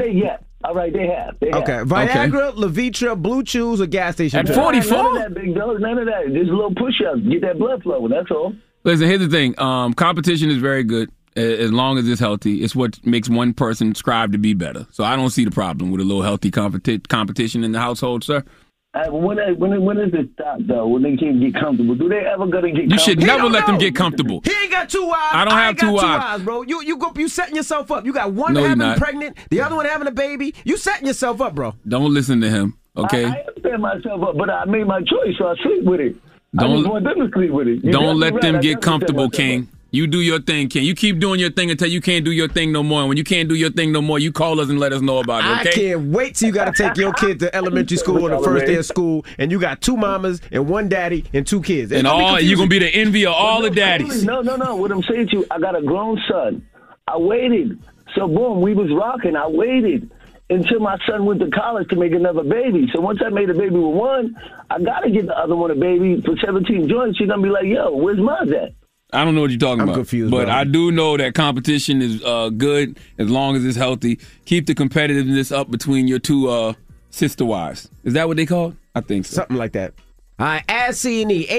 All right, they have. Okay. Viagra, Levitra, Blue Chews, or gas station? At 44? None of that, big dog. None of that. Just a little push-ups. Get that blood flowing. That's all. Listen, here's the thing. Competition is very good as long as it's healthy. It's what makes one person strive to be better. So I don't see the problem with a little healthy competition in the household, sir. When does it stop, though? When they can't get comfortable? Do they ever gonna get comfortable? You should never let them get comfortable. He ain't got 2 wives. I don't have 2 wives, bro. You setting yourself up. You got one having pregnant, the other one having a baby. You setting yourself up, bro. Don't listen to him, okay? I set myself up, but I made my choice, so I sleep with it. I just want them to sleep with it. Don't let them get comfortable, King. You do your thing, King. You keep doing your thing until you can't do your thing no more. And when you can't do your thing no more, you call us and let us know about it, okay? I can't wait till you got to take your kid to elementary school on the first day of school, and you got 2 mamas and 1 daddy and 2 kids. And you're going to be the envy of all the daddies. No. What I'm saying to you, I got a grown son. I waited. So, boom, we was rocking. I waited until my son went to college to make another baby. So once I made a baby with one, I got to get the other one a baby for 17 joints. She's going to be like, yo, where's mine at? I don't know what you're talking about. I'm confused, but bro. I do know that competition is good as long as it's healthy. Keep the competitiveness up between your 2 sister wives. Is that what they call it? I think so. Something like that. All right, ask C&E,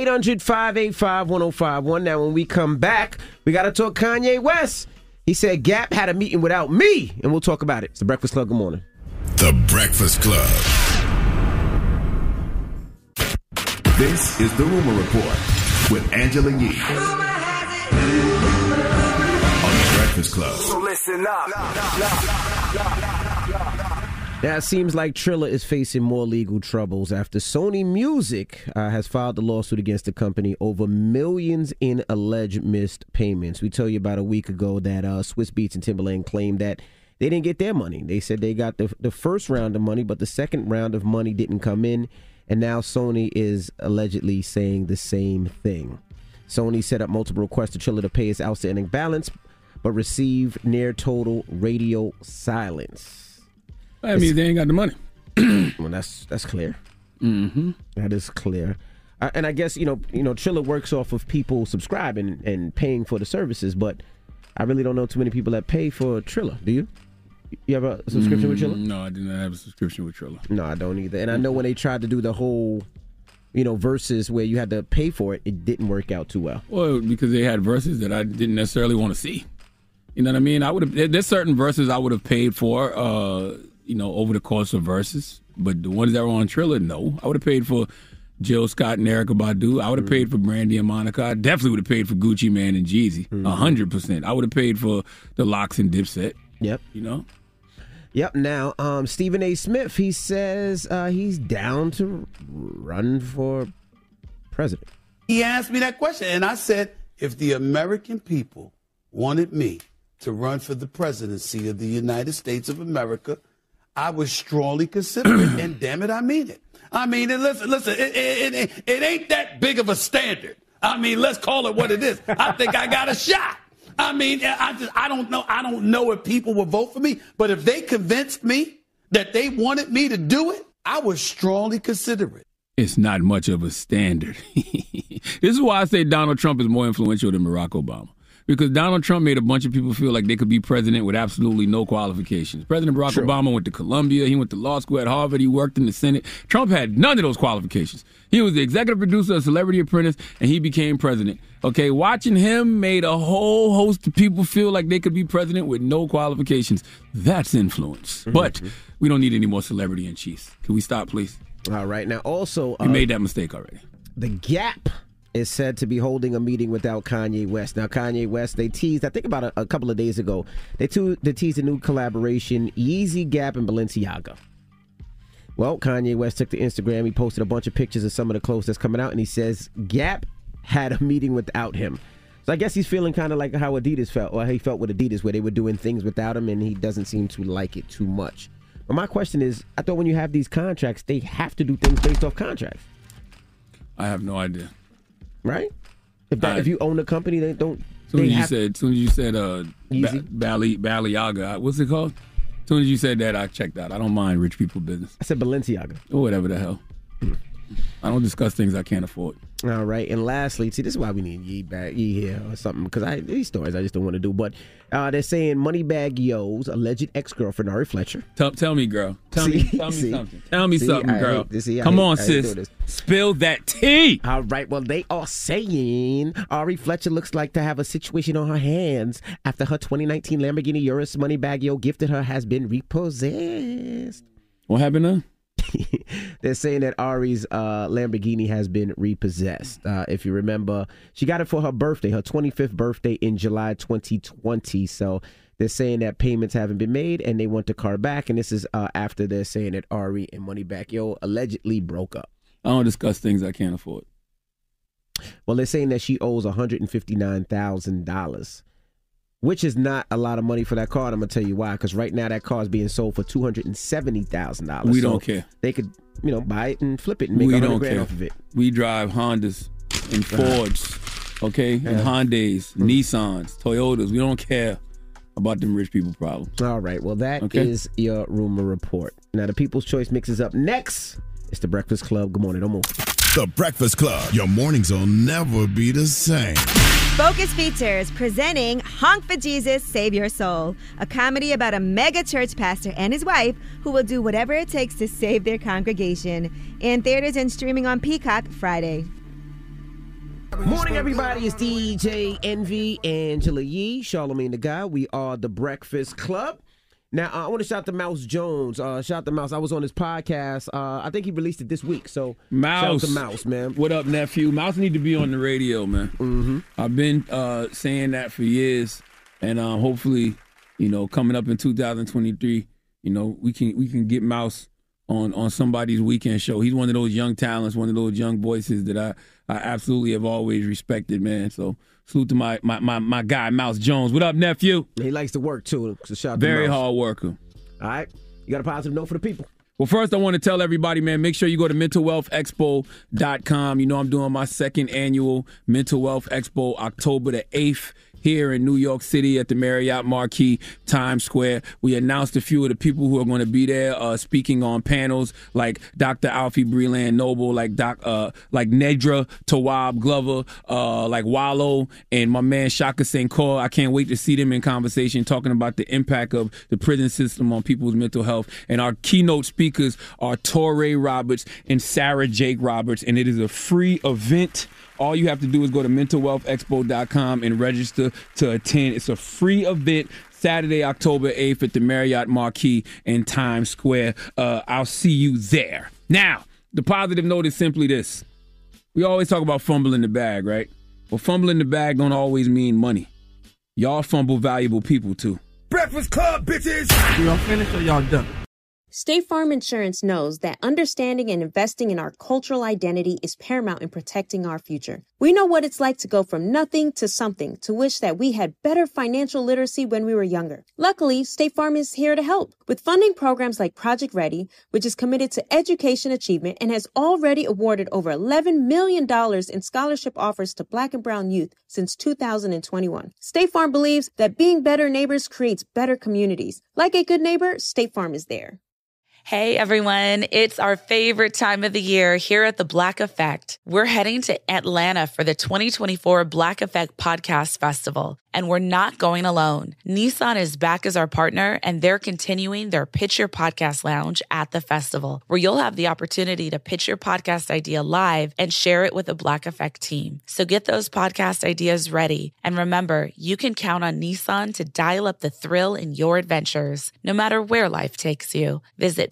800-585-1051. Now, when we come back, we got to talk Kanye West. He said Gap had a meeting without me, and we'll talk about it. It's The Breakfast Club. Good morning. The Breakfast Club. This is The Rumor Report with Angela Yee on The Breakfast Club. So listen up. Now, it seems like Triller is facing more legal troubles after Sony Music has filed a lawsuit against the company over millions in alleged missed payments. We told you about a week ago that Swizz Beatz and Timbaland claimed that they didn't get their money. They said they got the first round of money, but the second round of money didn't come in. And now Sony is allegedly saying the same thing. Sony set up multiple requests to Triller to pay its outstanding balance, but received near total radio silence. That means they ain't got the money. Well, that's clear. Mm-hmm. That is clear. And I guess, you know, Triller works off of people subscribing and paying for the services, but I really don't know too many people that pay for Triller. Do you? You have a subscription with Triller? No, I do not have a subscription with Triller. No, I don't either. And I know when they tried to do the whole, verses where you had to pay for it, it didn't work out too well. Well, because they had verses that I didn't necessarily want to see. You know what I mean? There's certain verses I would have paid for, over the course of verses. But the ones that were on Triller, no. I would have paid for Jill Scott and Erykah Badu. I would have paid for Brandy and Monica. I definitely would have paid for Gucci Mane and Jeezy. 100%. I would have paid for the Lox and Dipset. Yep. Yep. Now, Stephen A. Smith, he says he's down to run for president. He asked me that question, and I said, if the American people wanted me to run for the presidency of the United States of America, I would strongly consider it, and damn it, I mean it. I mean, and listen, it ain't that big of a standard. I mean, let's call it what it is. I think I got a shot. I mean, I don't know. I don't know if people will vote for me, but if they convinced me that they wanted me to do it, I would strongly consider it. It's not much of a standard. This is why I say Donald Trump is more influential than Barack Obama. Because Donald Trump made a bunch of people feel like they could be president with absolutely no qualifications. President Barack Obama went to Columbia. He went to law school at Harvard. He worked in the Senate. Trump had none of those qualifications. He was the executive producer of Celebrity Apprentice, and he became president. Okay, watching him made a whole host of people feel like they could be president with no qualifications. That's influence. Mm-hmm. But we don't need any more celebrity in chiefs. Can we stop, please? All right. Now, also... we made that mistake already. The Gap is said to be holding a meeting without Kanye West. Now, Kanye West, they teased, I think about a couple of days ago, they teased a new collaboration, Yeezy, Gap, and Balenciaga. Well, Kanye West took to Instagram. He posted a bunch of pictures of some of the clothes that's coming out, and he says Gap had a meeting without him. So I guess he's feeling kind of like how Adidas felt, or how he felt with Adidas, where they were doing things without him, and he doesn't seem to like it too much. But my question is, I thought when you have these contracts, they have to do things based off contracts. I have no idea. Right? If you own a company, they don't. Soon as you said Balenciaga, what's it called? As soon as you said that, I checked out. I don't mind rich people business. I said Balenciaga. Or whatever the hell. I don't discuss things I can't afford. All right. And lastly, see, this is why we need Yee here or something, because these stories I just don't want to do. But they're saying Moneybagg Yo's alleged ex-girlfriend, Ari Fletcher. Tell me, girl. Tell me something. Tell me something, girl. Come on, sis. Spill that tea. All right. Well, they are saying Ari Fletcher looks like to have a situation on her hands after her 2019 Lamborghini Urus Moneybagg Yo gifted her has been repossessed. What happened to her? They're saying that Ari's Lamborghini has been repossessed. If you remember, she got it for her birthday, her 25th birthday in July 2020. So they're saying that payments haven't been made and they want the car back. And this is after they're saying that Ari and Moneybagg Yo allegedly broke up. I don't discuss things I can't afford. Well, they're saying that she owes $159,000. Which is not a lot of money for that car. And I'm going to tell you why. Because right now that car is being sold for $270,000. We don't care. They could, buy it and flip it and make $100,000 off of it. We drive Hondas and Fords, okay? And Hyundais, Nissans, Toyotas. We don't care about them rich people problems. All right. Well, that is your rumor report. Now, the People's Choice Mix is up next. It's The Breakfast Club. Good morning. Don't move. The Breakfast Club. Your mornings will never be the same. Focus Features presenting Honk for Jesus, Save Your Soul, a comedy about a mega church pastor and his wife who will do whatever it takes to save their congregation. In theaters and streaming on Peacock Friday. Morning, everybody. It's DJ Envy, Angela Yee, Charlamagne the Guy. We are The Breakfast Club. Now, I want to shout to Mouse Jones. Shout to Mouse. I was on his podcast. I think he released it this week. So, Mouse. Shout out to Mouse, man. What up, nephew? Mouse need to be on the radio, man. Mm-hmm. I've been saying that for years. And hopefully, coming up in 2023, we can get Mouse on somebody's weekend show. He's one of those young talents, one of those young voices that I absolutely have always respected, man. So, salute to my guy, Mouse Jones. What up, nephew? He likes to work, too. So shout out Very to Mouse. hard worker. All right. You got a positive note for the people? Well, first, I want to tell everybody, man, make sure you go to mentalwealthexpo.com. I'm doing my second annual Mental Wealth Expo, October the 8th. Here in New York City at the Marriott Marquis, Times Square. We announced a few of the people who are going to be there speaking on panels like Dr. Alfie Breland Noble, like Nedra Tawwab Glover, like Wallow, and my man Shaka Senghor. I can't wait to see them in conversation talking about the impact of the prison system on people's mental health. And our keynote speakers are Touré Roberts and Sarah Jake Roberts, and it is a free event. All you have to do is go to mentalwealthexpo.com and register to attend. It's a free event, Saturday, October 8th at the Marriott Marquis in Times Square. I'll see you there. Now, the positive note is simply this. We always talk about fumbling the bag, right? Well, fumbling the bag don't always mean money. Y'all fumble valuable people, too. Breakfast Club, bitches! Y'all finished or y'all done? State Farm Insurance knows that understanding and investing in our cultural identity is paramount in protecting our future. We know what it's like to go from nothing to something, to wish that we had better financial literacy when we were younger. Luckily, State Farm is here to help with funding programs like Project Ready, which is committed to education achievement and has already awarded over $11 million in scholarship offers to Black and Brown youth since 2021. State Farm believes that being better neighbors creates better communities. Like a good neighbor, State Farm is there. Hey everyone, it's our favorite time of the year here at the Black Effect. We're heading to Atlanta for the 2024 Black Effect Podcast Festival, and we're not going alone. Nissan is back as our partner, and they're continuing their Pitch Your Podcast Lounge at the festival, where you'll have the opportunity to pitch your podcast idea live and share it with the Black Effect team. So get those podcast ideas ready. And remember, you can count on Nissan to dial up the thrill in your adventures, no matter where life takes you. Visit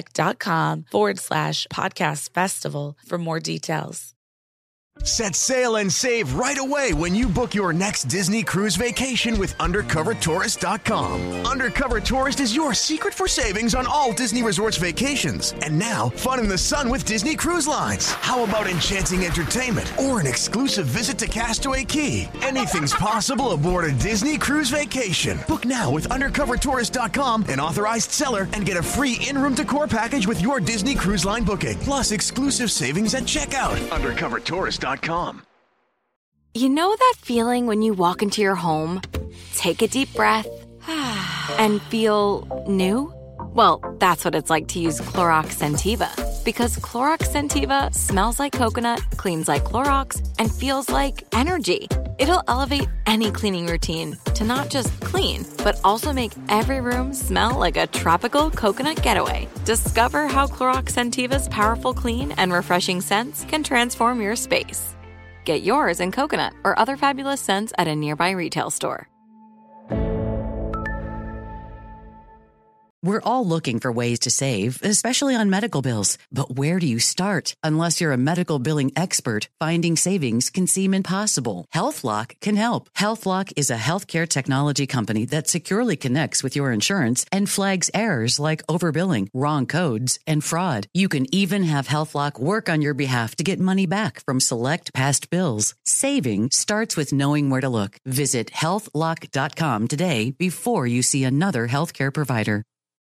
blackeffect.com/podcast festival for more details. Set sail and save right away when you book your next Disney cruise vacation with UndercoverTourist.com. Undercover Tourist is your secret for savings on all Disney Resorts vacations. And now, fun in the sun with Disney Cruise Lines. How about enchanting entertainment or an exclusive visit to Castaway Cay? Anything's possible aboard a Disney cruise vacation. Book now with UndercoverTourist.com, an authorized seller, and get a free in-room decor package with your Disney Cruise Line booking. Plus exclusive savings at checkout. UndercoverTourist.com. You know that feeling when you walk into your home, take a deep breath, and feel new? Well, that's what it's like to use Clorox Scentiva. Because Clorox Scentiva smells like coconut, cleans like Clorox, and feels like energy. It'll elevate any cleaning routine to not just clean, but also make every room smell like a tropical coconut getaway. Discover how Clorox Scentiva's powerful clean and refreshing scents can transform your space. Get yours in coconut or other fabulous scents at a nearby retail store. We're all looking for ways to save, especially on medical bills. But where do you start? Unless you're a medical billing expert, finding savings can seem impossible. HealthLock can help. HealthLock is a healthcare technology company that securely connects with your insurance and flags errors like overbilling, wrong codes, and fraud. You can even have HealthLock work on your behalf to get money back from select past bills. Saving starts with knowing where to look. Visit healthlock.com today before you see another healthcare provider.